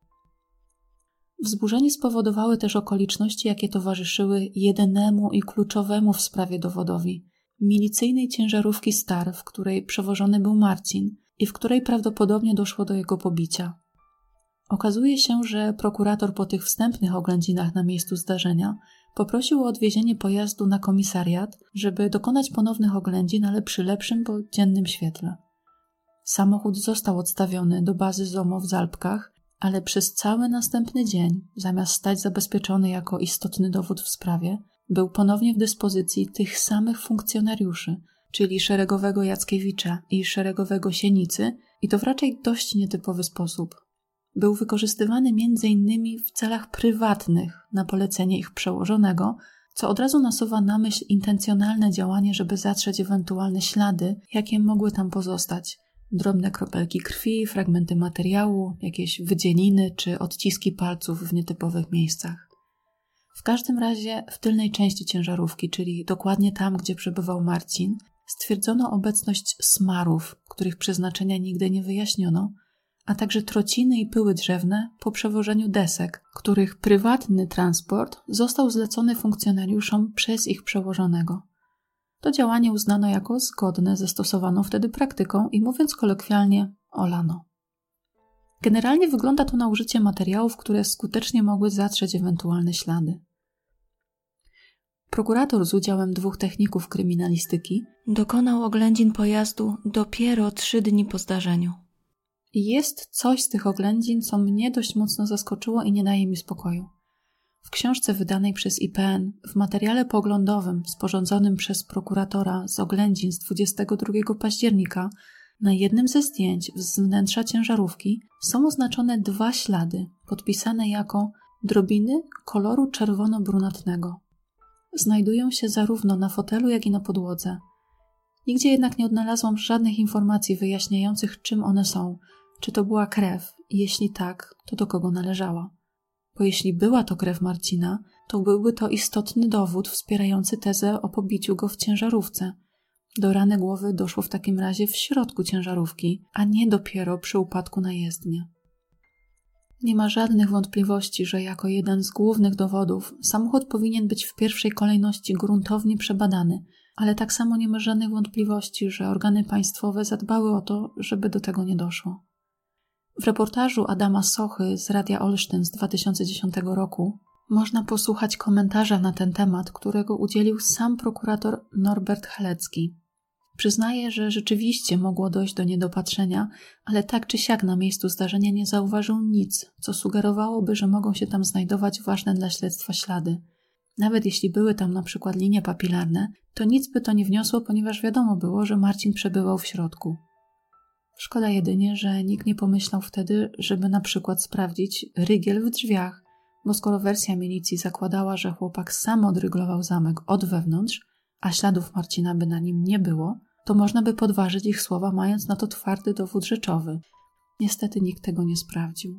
Wzburzenie spowodowały też okoliczności, jakie towarzyszyły jedynemu i kluczowemu w sprawie dowodowi milicyjnej ciężarówki Star, w której przewożony był Marcin i w której prawdopodobnie doszło do jego pobicia. Okazuje się, że prokurator po tych wstępnych oględzinach na miejscu zdarzenia poprosił o odwiezienie pojazdu na komisariat, żeby dokonać ponownych oględzin, ale przy lepszym, bo dziennym świetle. Samochód został odstawiony do bazy ZOMO w Zalpkach, ale przez cały następny dzień, zamiast stać zabezpieczony jako istotny dowód w sprawie, był ponownie w dyspozycji tych samych funkcjonariuszy, czyli szeregowego Jackiewicza i szeregowego Sienicy, i to w raczej dość nietypowy sposób. Był wykorzystywany m.in. w celach prywatnych na polecenie ich przełożonego, co od razu nasuwa na myśl intencjonalne działanie, żeby zatrzeć ewentualne ślady, jakie mogły tam pozostać. Drobne kropelki krwi, fragmenty materiału, jakieś wydzieliny czy odciski palców w nietypowych miejscach. W każdym razie w tylnej części ciężarówki, czyli dokładnie tam, gdzie przebywał Marcin, stwierdzono obecność smarów, których przeznaczenia nigdy nie wyjaśniono, a także trociny i pyły drzewne po przewożeniu desek, których prywatny transport został zlecony funkcjonariuszom przez ich przełożonego. To działanie uznano jako zgodne ze stosowaną wtedy praktyką i, mówiąc kolokwialnie, olano. Generalnie wygląda to na użycie materiałów, które skutecznie mogły zatrzeć ewentualne ślady. Prokurator z udziałem 2 techników kryminalistyki dokonał oględzin pojazdu dopiero 3 dni po zdarzeniu. I jest coś z tych oględzin, co mnie dość mocno zaskoczyło i nie daje mi spokoju. W książce wydanej przez IPN, w materiale poglądowym sporządzonym przez prokuratora z oględzin z 22 października, na jednym ze zdjęć z wnętrza ciężarówki są oznaczone 2 ślady, podpisane jako drobiny koloru czerwono-brunatnego. Znajdują się zarówno na fotelu, jak i na podłodze. Nigdzie jednak nie odnalazłam żadnych informacji wyjaśniających, czym one są, czy to była krew i jeśli tak, to do kogo należała. Bo jeśli była to krew Marcina, to byłby to istotny dowód wspierający tezę o pobiciu go w ciężarówce. Do rany głowy doszło w takim razie w środku ciężarówki, a nie dopiero przy upadku na jezdnię. Nie ma żadnych wątpliwości, że jako jeden z głównych dowodów samochód powinien być w pierwszej kolejności gruntownie przebadany, ale tak samo nie ma żadnych wątpliwości, że organy państwowe zadbały o to, żeby do tego nie doszło. W reportażu Adama Sochy z Radia Olsztyn z 2010 roku można posłuchać komentarza na ten temat, którego udzielił sam prokurator Norbert Halecki. Przyznaje, że rzeczywiście mogło dojść do niedopatrzenia, ale tak czy siak na miejscu zdarzenia nie zauważył nic, co sugerowałoby, że mogą się tam znajdować ważne dla śledztwa ślady. Nawet jeśli były tam na przykład linie papilarne, to nic by to nie wniosło, ponieważ wiadomo było, że Marcin przebywał w środku. Szkoda jedynie, że nikt nie pomyślał wtedy, żeby na przykład sprawdzić rygiel w drzwiach, bo skoro wersja milicji zakładała, że chłopak sam odryglował zamek od wewnątrz, a śladów Marcina by na nim nie było, to można by podważyć ich słowa, mając na to twardy dowód rzeczowy. Niestety nikt tego nie sprawdził.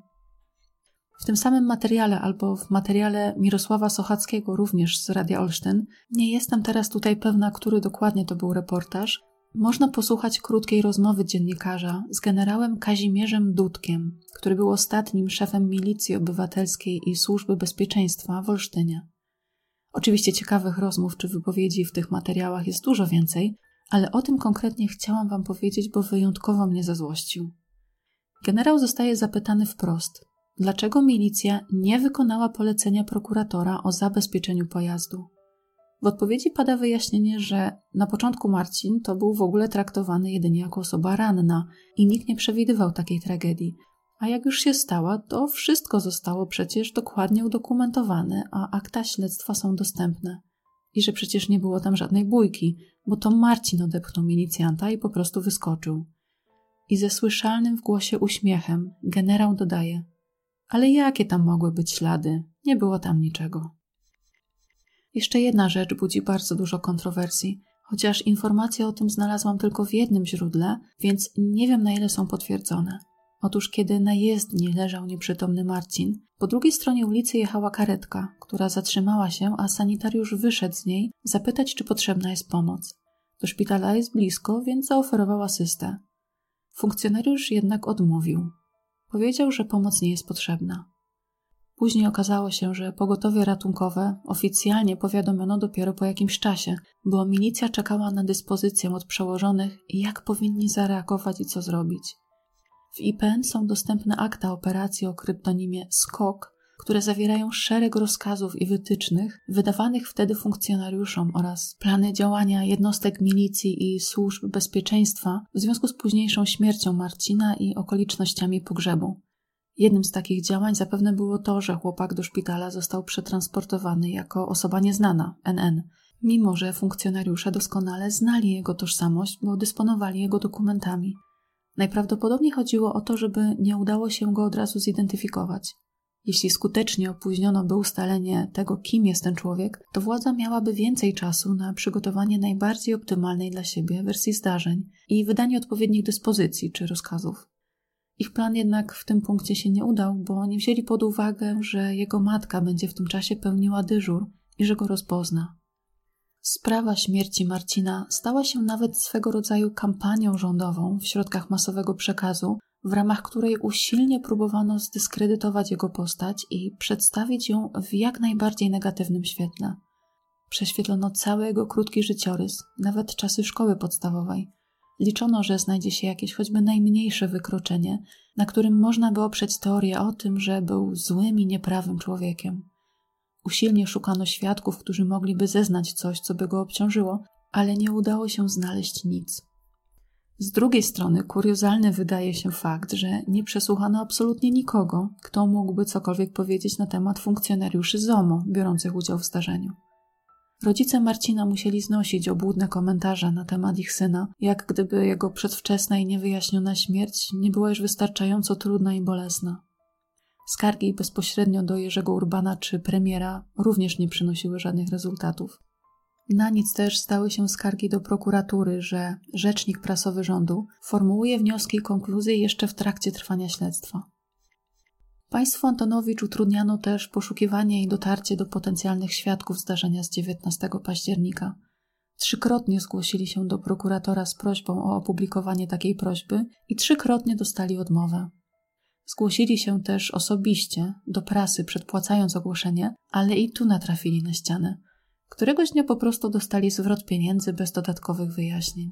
W tym samym materiale albo w materiale Mirosława Sochackiego, również z Radia Olsztyn, nie jestem teraz tutaj pewna, który dokładnie to był reportaż, można posłuchać krótkiej rozmowy dziennikarza z generałem Kazimierzem Dudkiem, który był ostatnim szefem Milicji Obywatelskiej i Służby Bezpieczeństwa w Olsztynie. Oczywiście ciekawych rozmów czy wypowiedzi w tych materiałach jest dużo więcej, ale o tym konkretnie chciałam wam powiedzieć, bo wyjątkowo mnie zazłościł. Generał zostaje zapytany wprost, dlaczego milicja nie wykonała polecenia prokuratora o zabezpieczeniu pojazdu. W odpowiedzi pada wyjaśnienie, że na początku Marcin to był w ogóle traktowany jedynie jako osoba ranna i nikt nie przewidywał takiej tragedii. A jak już się stała, to wszystko zostało przecież dokładnie udokumentowane, a akta śledztwa są dostępne. I że przecież nie było tam żadnej bójki, bo to Marcin odepchnął milicjanta i po prostu wyskoczył. I ze słyszalnym w głosie uśmiechem generał dodaje: ale jakie tam mogły być ślady? Nie było tam niczego. Jeszcze jedna rzecz budzi bardzo dużo kontrowersji, chociaż informacje o tym znalazłam tylko w jednym źródle, więc nie wiem, na ile są potwierdzone. Otóż kiedy na jezdni leżał nieprzytomny Marcin, po drugiej stronie ulicy jechała karetka, która zatrzymała się, a sanitariusz wyszedł z niej zapytać, czy potrzebna jest pomoc. Do szpitala jest blisko, więc zaoferował asystę. Funkcjonariusz jednak odmówił. Powiedział, że pomoc nie jest potrzebna. Później okazało się, że pogotowie ratunkowe oficjalnie powiadomiono dopiero po jakimś czasie, bo milicja czekała na dyspozycję od przełożonych, jak powinni zareagować i co zrobić. W IPN są dostępne akta operacji o kryptonimie SKOK, które zawierają szereg rozkazów i wytycznych wydawanych wtedy funkcjonariuszom oraz plany działania jednostek milicji i służb bezpieczeństwa w związku z późniejszą śmiercią Marcina i okolicznościami pogrzebu. Jednym z takich działań zapewne było to, że chłopak do szpitala został przetransportowany jako osoba nieznana, NN, mimo że funkcjonariusze doskonale znali jego tożsamość, bo dysponowali jego dokumentami. Najprawdopodobniej chodziło o to, żeby nie udało się go od razu zidentyfikować. Jeśli skutecznie opóźniono by ustalenie tego, kim jest ten człowiek, to władza miałaby więcej czasu na przygotowanie najbardziej optymalnej dla siebie wersji zdarzeń i wydanie odpowiednich dyspozycji czy rozkazów. Ich plan jednak w tym punkcie się nie udał, bo nie wzięli pod uwagę, że jego matka będzie w tym czasie pełniła dyżur i że go rozpozna. Sprawa śmierci Marcina stała się nawet swego rodzaju kampanią rządową w środkach masowego przekazu, w ramach której usilnie próbowano zdyskredytować jego postać i przedstawić ją w jak najbardziej negatywnym świetle. Prześwietlono cały jego krótki życiorys, nawet czasy szkoły podstawowej. Liczono, że znajdzie się jakieś choćby najmniejsze wykroczenie, na którym można by oprzeć teorię o tym, że był złym i nieprawym człowiekiem. Usilnie szukano świadków, którzy mogliby zeznać coś, co by go obciążyło, ale nie udało się znaleźć nic. Z drugiej strony kuriozalny wydaje się fakt, że nie przesłuchano absolutnie nikogo, kto mógłby cokolwiek powiedzieć na temat funkcjonariuszy ZOMO biorących udział w zdarzeniu. Rodzice Marcina musieli znosić obłudne komentarze na temat ich syna, jak gdyby jego przedwczesna i niewyjaśniona śmierć nie była już wystarczająco trudna i bolesna. Skargi bezpośrednio do Jerzego Urbana czy premiera również nie przynosiły żadnych rezultatów. Na nic też stały się skargi do prokuratury, że rzecznik prasowy rządu formułuje wnioski i konkluzje jeszcze w trakcie trwania śledztwa. Państwu Antonowicz utrudniano też poszukiwanie i dotarcie do potencjalnych świadków zdarzenia z 19 października. 3-krotnie zgłosili się do prokuratora z prośbą o opublikowanie takiej prośby i 3-krotnie dostali odmowę. Zgłosili się też osobiście do prasy, przedpłacając ogłoszenie, ale i tu natrafili na ścianę. Któregoś dnia po prostu dostali zwrot pieniędzy bez dodatkowych wyjaśnień.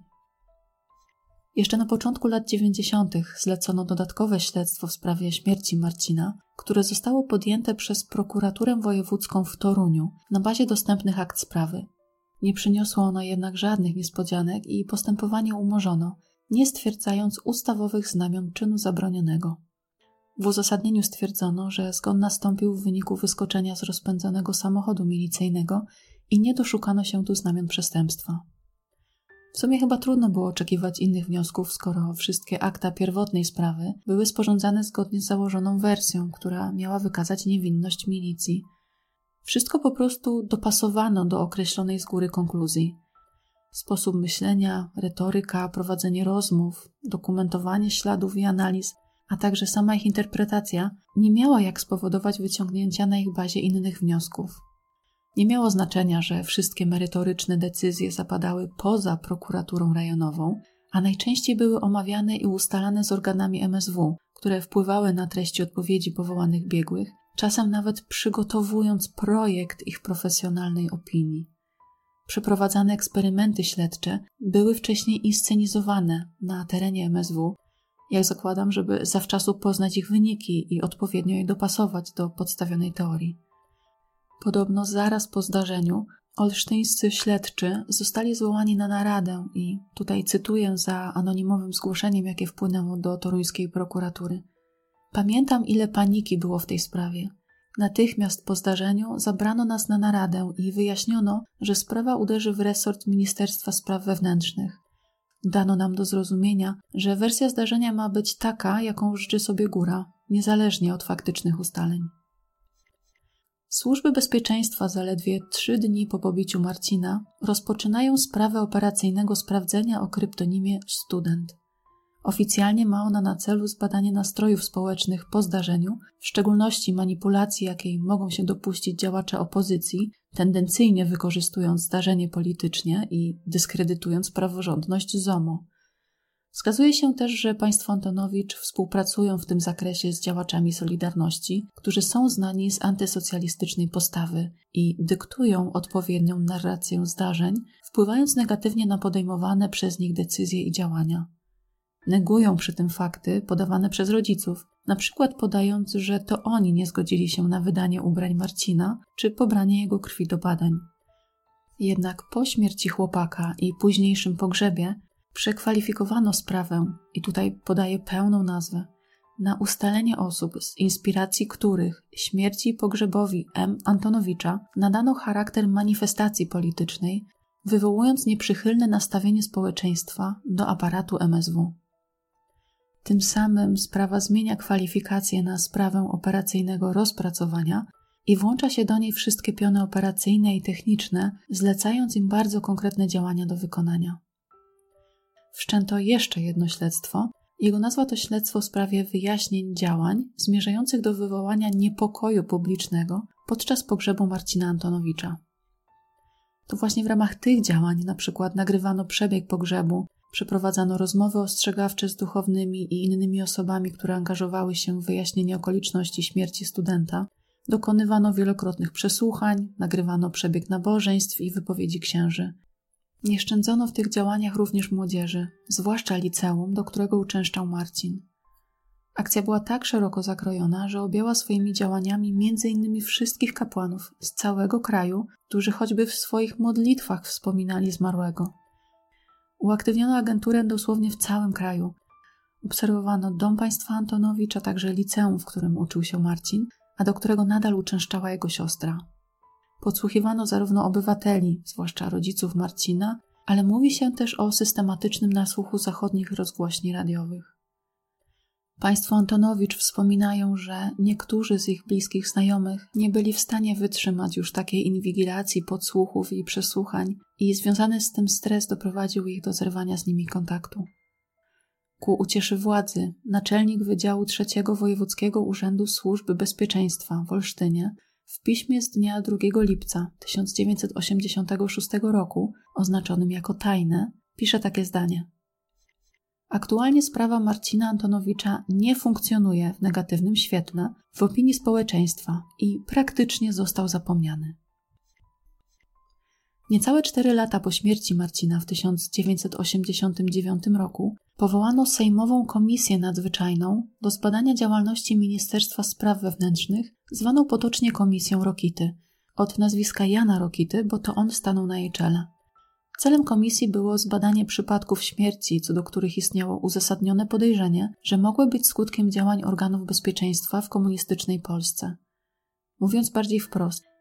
Jeszcze na początku lat 90. zlecono dodatkowe śledztwo w sprawie śmierci Marcina, które zostało podjęte przez prokuraturę wojewódzką w Toruniu na bazie dostępnych akt sprawy. Nie przyniosło ono jednak żadnych niespodzianek i postępowanie umorzono, nie stwierdzając ustawowych znamion czynu zabronionego. W uzasadnieniu stwierdzono, że zgon nastąpił w wyniku wyskoczenia z rozpędzonego samochodu milicyjnego i nie doszukano się tu znamion przestępstwa. W sumie chyba trudno było oczekiwać innych wniosków, skoro wszystkie akta pierwotnej sprawy były sporządzane zgodnie z założoną wersją, która miała wykazać niewinność milicji. Wszystko po prostu dopasowano do określonej z góry konkluzji. Sposób myślenia, retoryka, prowadzenie rozmów, dokumentowanie śladów i analiz, a także sama ich interpretacja nie miała jak spowodować wyciągnięcia na ich bazie innych wniosków. Nie miało znaczenia, że wszystkie merytoryczne decyzje zapadały poza prokuraturą rejonową, a najczęściej były omawiane i ustalane z organami MSW, które wpływały na treści odpowiedzi powołanych biegłych, czasem nawet przygotowując projekt ich profesjonalnej opinii. Przeprowadzane eksperymenty śledcze były wcześniej inscenizowane na terenie MSW, jak zakładam, żeby zawczasu poznać ich wyniki i odpowiednio je dopasować do podstawionej teorii. Podobno zaraz po zdarzeniu olsztyńscy śledczy zostali zwołani na naradę i tutaj cytuję za anonimowym zgłoszeniem, jakie wpłynęło do toruńskiej prokuratury. Pamiętam, ile paniki było w tej sprawie. Natychmiast po zdarzeniu zabrano nas na naradę i wyjaśniono, że sprawa uderzy w resort Ministerstwa Spraw Wewnętrznych. Dano nam do zrozumienia, że wersja zdarzenia ma być taka, jaką życzy sobie góra, niezależnie od faktycznych ustaleń. Służby bezpieczeństwa zaledwie 3 dni po pobiciu Marcina rozpoczynają sprawę operacyjnego sprawdzenia o kryptonimie Student. Oficjalnie ma ona na celu zbadanie nastrojów społecznych po zdarzeniu, w szczególności manipulacji, jakiej mogą się dopuścić działacze opozycji, tendencyjnie wykorzystując zdarzenie politycznie i dyskredytując praworządność ZOMO. Wskazuje się też, że państwo Antonowicz współpracują w tym zakresie z działaczami Solidarności, którzy są znani z antysocjalistycznej postawy i dyktują odpowiednią narrację zdarzeń, wpływając negatywnie na podejmowane przez nich decyzje i działania. Negują przy tym fakty podawane przez rodziców, na przykład podając, że to oni nie zgodzili się na wydanie ubrań Marcina czy pobranie jego krwi do badań. Jednak po śmierci chłopaka i późniejszym pogrzebie przekwalifikowano sprawę, i tutaj podaję pełną nazwę, na ustalenie osób, z inspiracji których śmierci i pogrzebowi M. Antonowicza nadano charakter manifestacji politycznej, wywołując nieprzychylne nastawienie społeczeństwa do aparatu MSW. Tym samym sprawa zmienia kwalifikację na sprawę operacyjnego rozpracowania i włącza się do niej wszystkie piony operacyjne i techniczne, zlecając im bardzo konkretne działania do wykonania. Wszczęto jeszcze jedno śledztwo. Jego nazwa to śledztwo w sprawie wyjaśnień działań zmierzających do wywołania niepokoju publicznego podczas pogrzebu Marcina Antonowicza. To właśnie w ramach tych działań na przykład nagrywano przebieg pogrzebu, przeprowadzano rozmowy ostrzegawcze z duchownymi i innymi osobami, które angażowały się w wyjaśnienie okoliczności śmierci studenta, dokonywano wielokrotnych przesłuchań, nagrywano przebieg nabożeństw i wypowiedzi księży. Nie szczędzono w tych działaniach również młodzieży, zwłaszcza liceum, do którego uczęszczał Marcin. Akcja była tak szeroko zakrojona, że objęła swoimi działaniami m.in. wszystkich kapłanów z całego kraju, którzy choćby w swoich modlitwach wspominali zmarłego. Uaktywniono agenturę dosłownie w całym kraju. Obserwowano dom państwa Antonowicz, a także liceum, w którym uczył się Marcin, a do którego nadal uczęszczała jego siostra. Podsłuchiwano zarówno obywateli, zwłaszcza rodziców Marcina, ale mówi się też o systematycznym nasłuchu zachodnich rozgłośni radiowych. Państwo Antonowicz wspominają, że niektórzy z ich bliskich znajomych nie byli w stanie wytrzymać już takiej inwigilacji, podsłuchów i przesłuchań i związany z tym stres doprowadził ich do zerwania z nimi kontaktu. Ku ucieszy władzy, naczelnik Wydziału III Wojewódzkiego Urzędu Służby Bezpieczeństwa w Olsztynie w piśmie z dnia 2 lipca 1986 roku, oznaczonym jako tajne, pisze takie zdanie. Aktualnie sprawa Marcina Antonowicza nie funkcjonuje w negatywnym świetle w opinii społeczeństwa i praktycznie został zapomniany. Niecałe 4 lata po śmierci Marcina w 1989 roku powołano Sejmową Komisję Nadzwyczajną do zbadania działalności Ministerstwa Spraw Wewnętrznych, zwaną potocznie Komisją Rokity, od nazwiska Jana Rokity, bo to on stanął na jej czele. Celem komisji było zbadanie przypadków śmierci, co do których istniało uzasadnione podejrzenie, że mogły być skutkiem działań organów bezpieczeństwa w komunistycznej Polsce. Mówiąc bardziej wprost,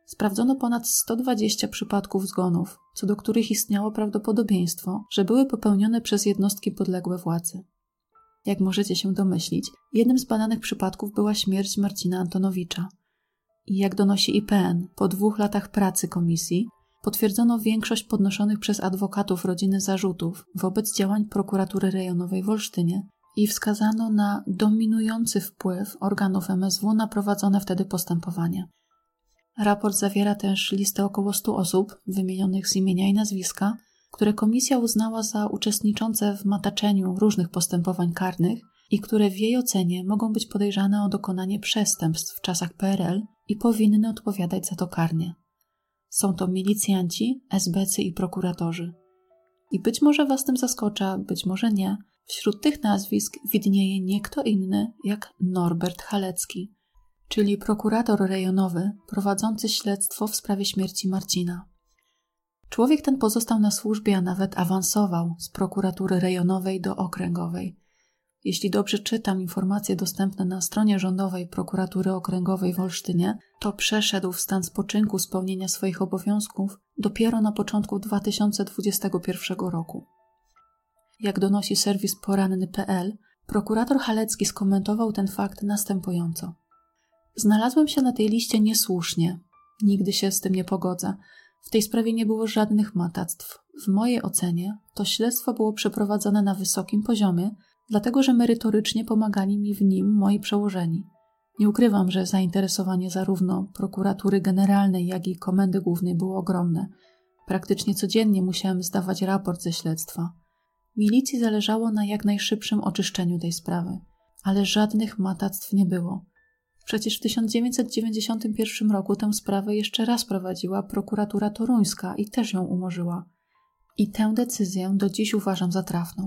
Sprawdzono ponad 120 przypadków zgonów, co do których istniało prawdopodobieństwo, że były popełnione przez jednostki podległe władzy. Jak możecie się domyślić, jednym z badanych przypadków była śmierć Marcina Antonowicza. I jak donosi IPN, po 2 latach pracy komisji potwierdzono większość podnoszonych przez adwokatów rodziny zarzutów wobec działań prokuratury rejonowej w Olsztynie i wskazano na dominujący wpływ organów MSW na prowadzone wtedy postępowania. Raport zawiera też listę około 100 osób, wymienionych z imienia i nazwiska, które komisja uznała za uczestniczące w mataczeniu różnych postępowań karnych i które w jej ocenie mogą być podejrzane o dokonanie przestępstw w czasach PRL i powinny odpowiadać za to karnie. Są to milicjanci, esbecy i prokuratorzy. I być może was tym zaskocza, być może nie. Wśród tych nazwisk widnieje nie kto inny jak Norbert Halecki, czyli prokurator rejonowy prowadzący śledztwo w sprawie śmierci Marcina. Człowiek ten pozostał na służbie, a nawet awansował z prokuratury rejonowej do okręgowej. Jeśli dobrze czytam informacje dostępne na stronie rządowej prokuratury okręgowej w Olsztynie, to przeszedł w stan spoczynku z pełnienia swoich obowiązków dopiero na początku 2021 roku. Jak donosi serwis poranny.pl, prokurator Halecki skomentował ten fakt następująco. Znalazłem się na tej liście niesłusznie. Nigdy się z tym nie pogodzę. W tej sprawie nie było żadnych matactw. W mojej ocenie to śledztwo było przeprowadzone na wysokim poziomie, dlatego że merytorycznie pomagali mi w nim moi przełożeni. Nie ukrywam, że zainteresowanie zarówno prokuratury generalnej, jak i komendy głównej było ogromne. Praktycznie codziennie musiałem zdawać raport ze śledztwa. Milicji zależało na jak najszybszym oczyszczeniu tej sprawy, ale żadnych matactw nie było. Przecież w 1991 roku tę sprawę jeszcze raz prowadziła prokuratura toruńska i też ją umorzyła. I tę decyzję do dziś uważam za trafną.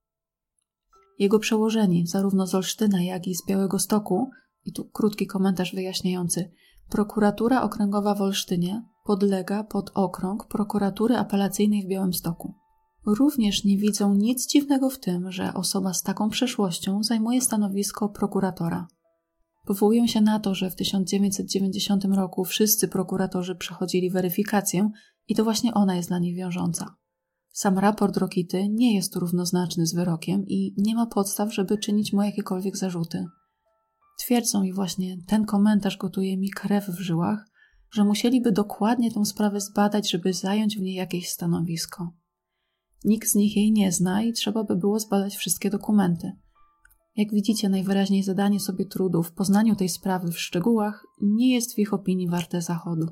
Jego przełożeni, zarówno z Olsztyna, jak i z Białegostoku, i tu krótki komentarz wyjaśniający, prokuratura okręgowa w Olsztynie podlega pod okrąg prokuratury apelacyjnej w Białymstoku. Również nie widzą nic dziwnego w tym, że osoba z taką przeszłością zajmuje stanowisko prokuratora. Powołują się na to, że w 1990 roku wszyscy prokuratorzy przechodzili weryfikację i to właśnie ona jest dla nich wiążąca. Sam raport Rokity nie jest równoznaczny z wyrokiem i nie ma podstaw, żeby czynić mu jakiekolwiek zarzuty. Twierdzą i właśnie ten komentarz gotuje mi krew w żyłach, że musieliby dokładnie tę sprawę zbadać, żeby zająć w niej jakieś stanowisko. Nikt z nich jej nie zna i trzeba by było zbadać wszystkie dokumenty. Jak widzicie, najwyraźniej zadanie sobie trudu w poznaniu tej sprawy w szczegółach nie jest w ich opinii warte zachodu.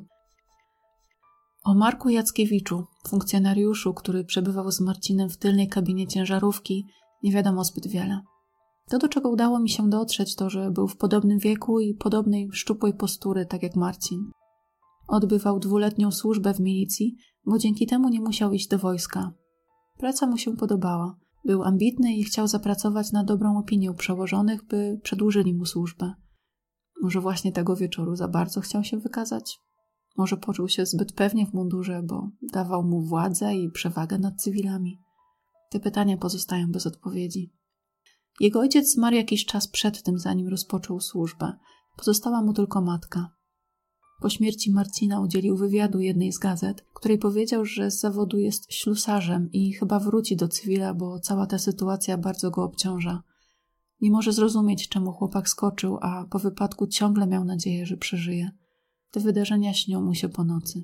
O Marku Jackiewiczu, funkcjonariuszu, który przebywał z Marcinem w tylnej kabinie ciężarówki, nie wiadomo zbyt wiele. To, do czego udało mi się dotrzeć, to, że był w podobnym wieku i podobnej szczupłej postury, tak jak Marcin. Odbywał 2-letnią służbę w milicji, bo dzięki temu nie musiał iść do wojska. Praca mu się podobała. Był ambitny i chciał zapracować na dobrą opinię u przełożonych, by przedłużyli mu służbę. Może właśnie tego wieczoru za bardzo chciał się wykazać? Może poczuł się zbyt pewnie w mundurze, bo dawał mu władzę i przewagę nad cywilami? Te pytania pozostają bez odpowiedzi. Jego ojciec zmarł jakiś czas przed tym, zanim rozpoczął służbę. Pozostała mu tylko matka. Po śmierci Marcina udzielił wywiadu jednej z gazet, której powiedział, że z zawodu jest ślusarzem i chyba wróci do cywila, bo cała ta sytuacja bardzo go obciąża. Nie może zrozumieć, czemu chłopak skoczył, a po wypadku ciągle miał nadzieję, że przeżyje. Te wydarzenia śnią mu się po nocy.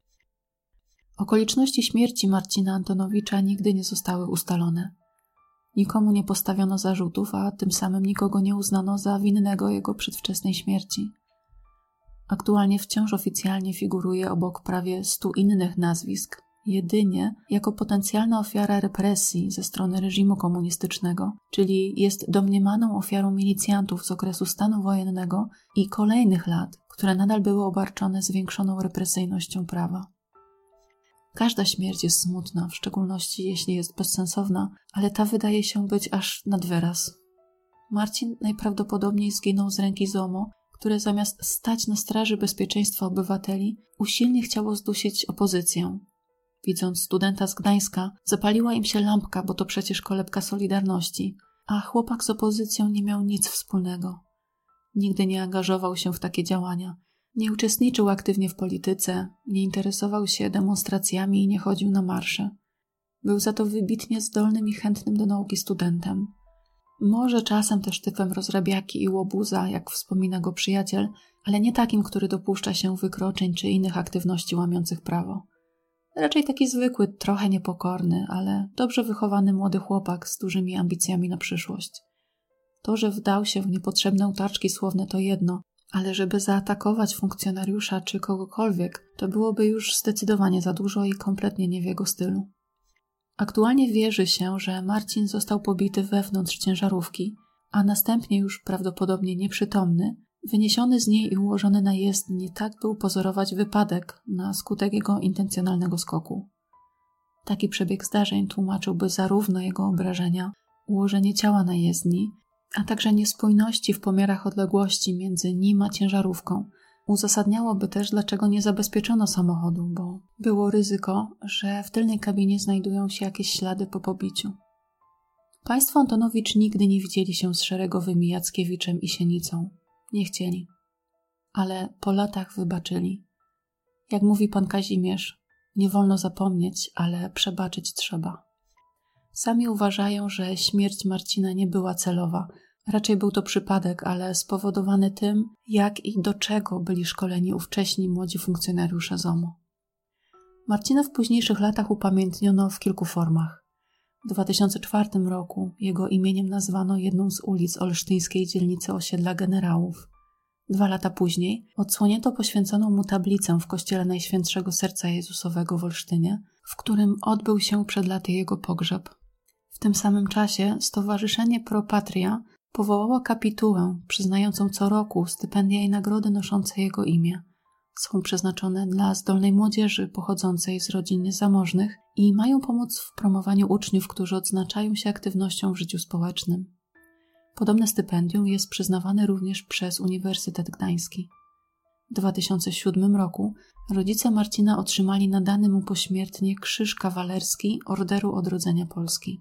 Okoliczności śmierci Marcina Antonowicza nigdy nie zostały ustalone. Nikomu nie postawiono zarzutów, a tym samym nikogo nie uznano za winnego jego przedwczesnej śmierci. Aktualnie wciąż oficjalnie figuruje obok prawie 100 innych nazwisk, jedynie jako potencjalna ofiara represji ze strony reżimu komunistycznego, czyli jest domniemaną ofiarą milicjantów z okresu stanu wojennego i kolejnych lat, które nadal były obarczone zwiększoną represyjnością prawa. Każda śmierć jest smutna, w szczególności jeśli jest bezsensowna, ale ta wydaje się być aż nad wyraz. Marcin najprawdopodobniej zginął z ręki ZOMO, które zamiast stać na straży bezpieczeństwa obywateli, usilnie chciało zdusić opozycję. Widząc studenta z Gdańska, zapaliła im się lampka, bo to przecież kolebka Solidarności, a chłopak z opozycją nie miał nic wspólnego. Nigdy nie angażował się w takie działania. Nie uczestniczył aktywnie w polityce, nie interesował się demonstracjami i nie chodził na marsze. Był za to wybitnie zdolnym i chętnym do nauki studentem. Może czasem też typem rozrabiaki i łobuza, jak wspomina go przyjaciel, ale nie takim, który dopuszcza się wykroczeń czy innych aktywności łamiących prawo. Raczej taki zwykły, trochę niepokorny, ale dobrze wychowany młody chłopak z dużymi ambicjami na przyszłość. To, że wdał się w niepotrzebne utarczki słowne, to jedno, ale żeby zaatakować funkcjonariusza czy kogokolwiek, to byłoby już zdecydowanie za dużo i kompletnie nie w jego stylu. Aktualnie wierzy się, że Marcin został pobity wewnątrz ciężarówki, a następnie już prawdopodobnie nieprzytomny, wyniesiony z niej i ułożony na jezdni, tak by upozorować wypadek na skutek jego intencjonalnego skoku. Taki przebieg zdarzeń tłumaczyłby zarówno jego obrażenia, ułożenie ciała na jezdni, a także niespójności w pomiarach odległości między nim a ciężarówką. Uzasadniałoby też, dlaczego nie zabezpieczono samochodu, bo było ryzyko, że w tylnej kabinie znajdują się jakieś ślady po pobiciu. Państwo Antonowicz nigdy nie widzieli się z szeregowymi Jackiewiczem i Sienicą. Nie chcieli. Ale po latach wybaczyli. Jak mówi pan Kazimierz, nie wolno zapomnieć, ale przebaczyć trzeba. Sami uważają, że śmierć Marcina nie była celowa. Raczej był to przypadek, ale spowodowany tym, jak i do czego byli szkoleni ówcześni młodzi funkcjonariusze ZOMO. Marcina w późniejszych latach upamiętniono w kilku formach. W 2004 roku jego imieniem nazwano jedną z ulic olsztyńskiej dzielnicy Osiedla Generałów. 2 lata później odsłonięto poświęconą mu tablicę w kościele Najświętszego Serca Jezusowego w Olsztynie, w którym odbył się przed laty jego pogrzeb. W tym samym czasie Stowarzyszenie Pro Patria powołało kapitułę przyznającą co roku stypendia i nagrody noszące jego imię. Są przeznaczone dla zdolnej młodzieży pochodzącej z rodzin niezamożnych i mają pomóc w promowaniu uczniów, którzy odznaczają się aktywnością w życiu społecznym. Podobne stypendium jest przyznawane również przez Uniwersytet Gdański. W 2007 roku rodzice Marcina otrzymali nadany mu pośmiertnie Krzyż Kawalerski Orderu Odrodzenia Polski.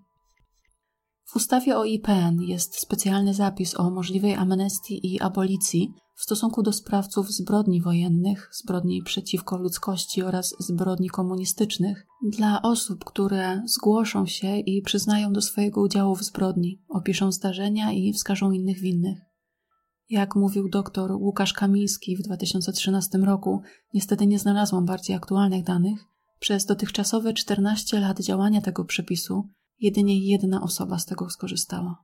W ustawie o IPN jest specjalny zapis o możliwej amnestii i abolicji w stosunku do sprawców zbrodni wojennych, zbrodni przeciwko ludzkości oraz zbrodni komunistycznych dla osób, które zgłoszą się i przyznają do swojego udziału w zbrodni, opiszą zdarzenia i wskażą innych winnych. Jak mówił dr Łukasz Kamiński w 2013 roku, niestety nie znalazłam bardziej aktualnych danych, przez dotychczasowe 14 lat działania tego przepisu jedynie 1 osoba z tego skorzystała.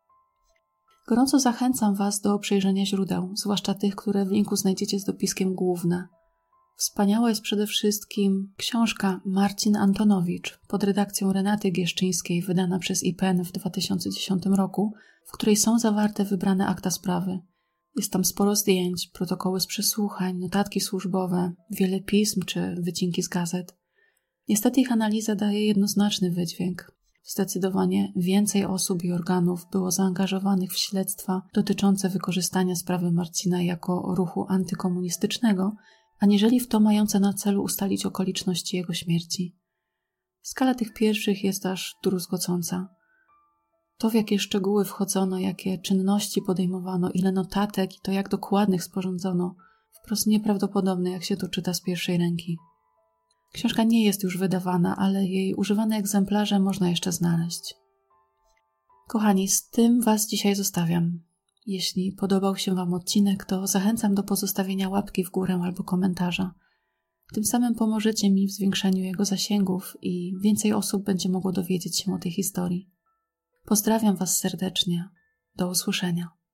Gorąco zachęcam Was do przejrzenia źródeł, zwłaszcza tych, które w linku znajdziecie z dopiskiem główne. Wspaniała jest przede wszystkim książka Marcin Antonowicz pod redakcją Renaty Gieszczyńskiej, wydana przez IPN w 2010 roku, w której są zawarte wybrane akta sprawy. Jest tam sporo zdjęć, protokoły z przesłuchań, notatki służbowe, wiele pism czy wycinki z gazet. Niestety ich analiza daje jednoznaczny wydźwięk. Zdecydowanie więcej osób i organów było zaangażowanych w śledztwa dotyczące wykorzystania sprawy Marcina jako ruchu antykomunistycznego, aniżeli w to mające na celu ustalić okoliczności jego śmierci. Skala tych pierwszych jest aż druzgocąca. To, w jakie szczegóły wchodzono, jakie czynności podejmowano, ile notatek i to, jak dokładnych sporządzono, wprost nieprawdopodobne, jak się to czyta z pierwszej ręki. Książka nie jest już wydawana, ale jej używane egzemplarze można jeszcze znaleźć. Kochani, z tym Was dzisiaj zostawiam. Jeśli podobał się Wam odcinek, to zachęcam do pozostawienia łapki w górę albo komentarza. Tym samym pomożecie mi w zwiększaniu jego zasięgów i więcej osób będzie mogło dowiedzieć się o tej historii. Pozdrawiam Was serdecznie. Do usłyszenia.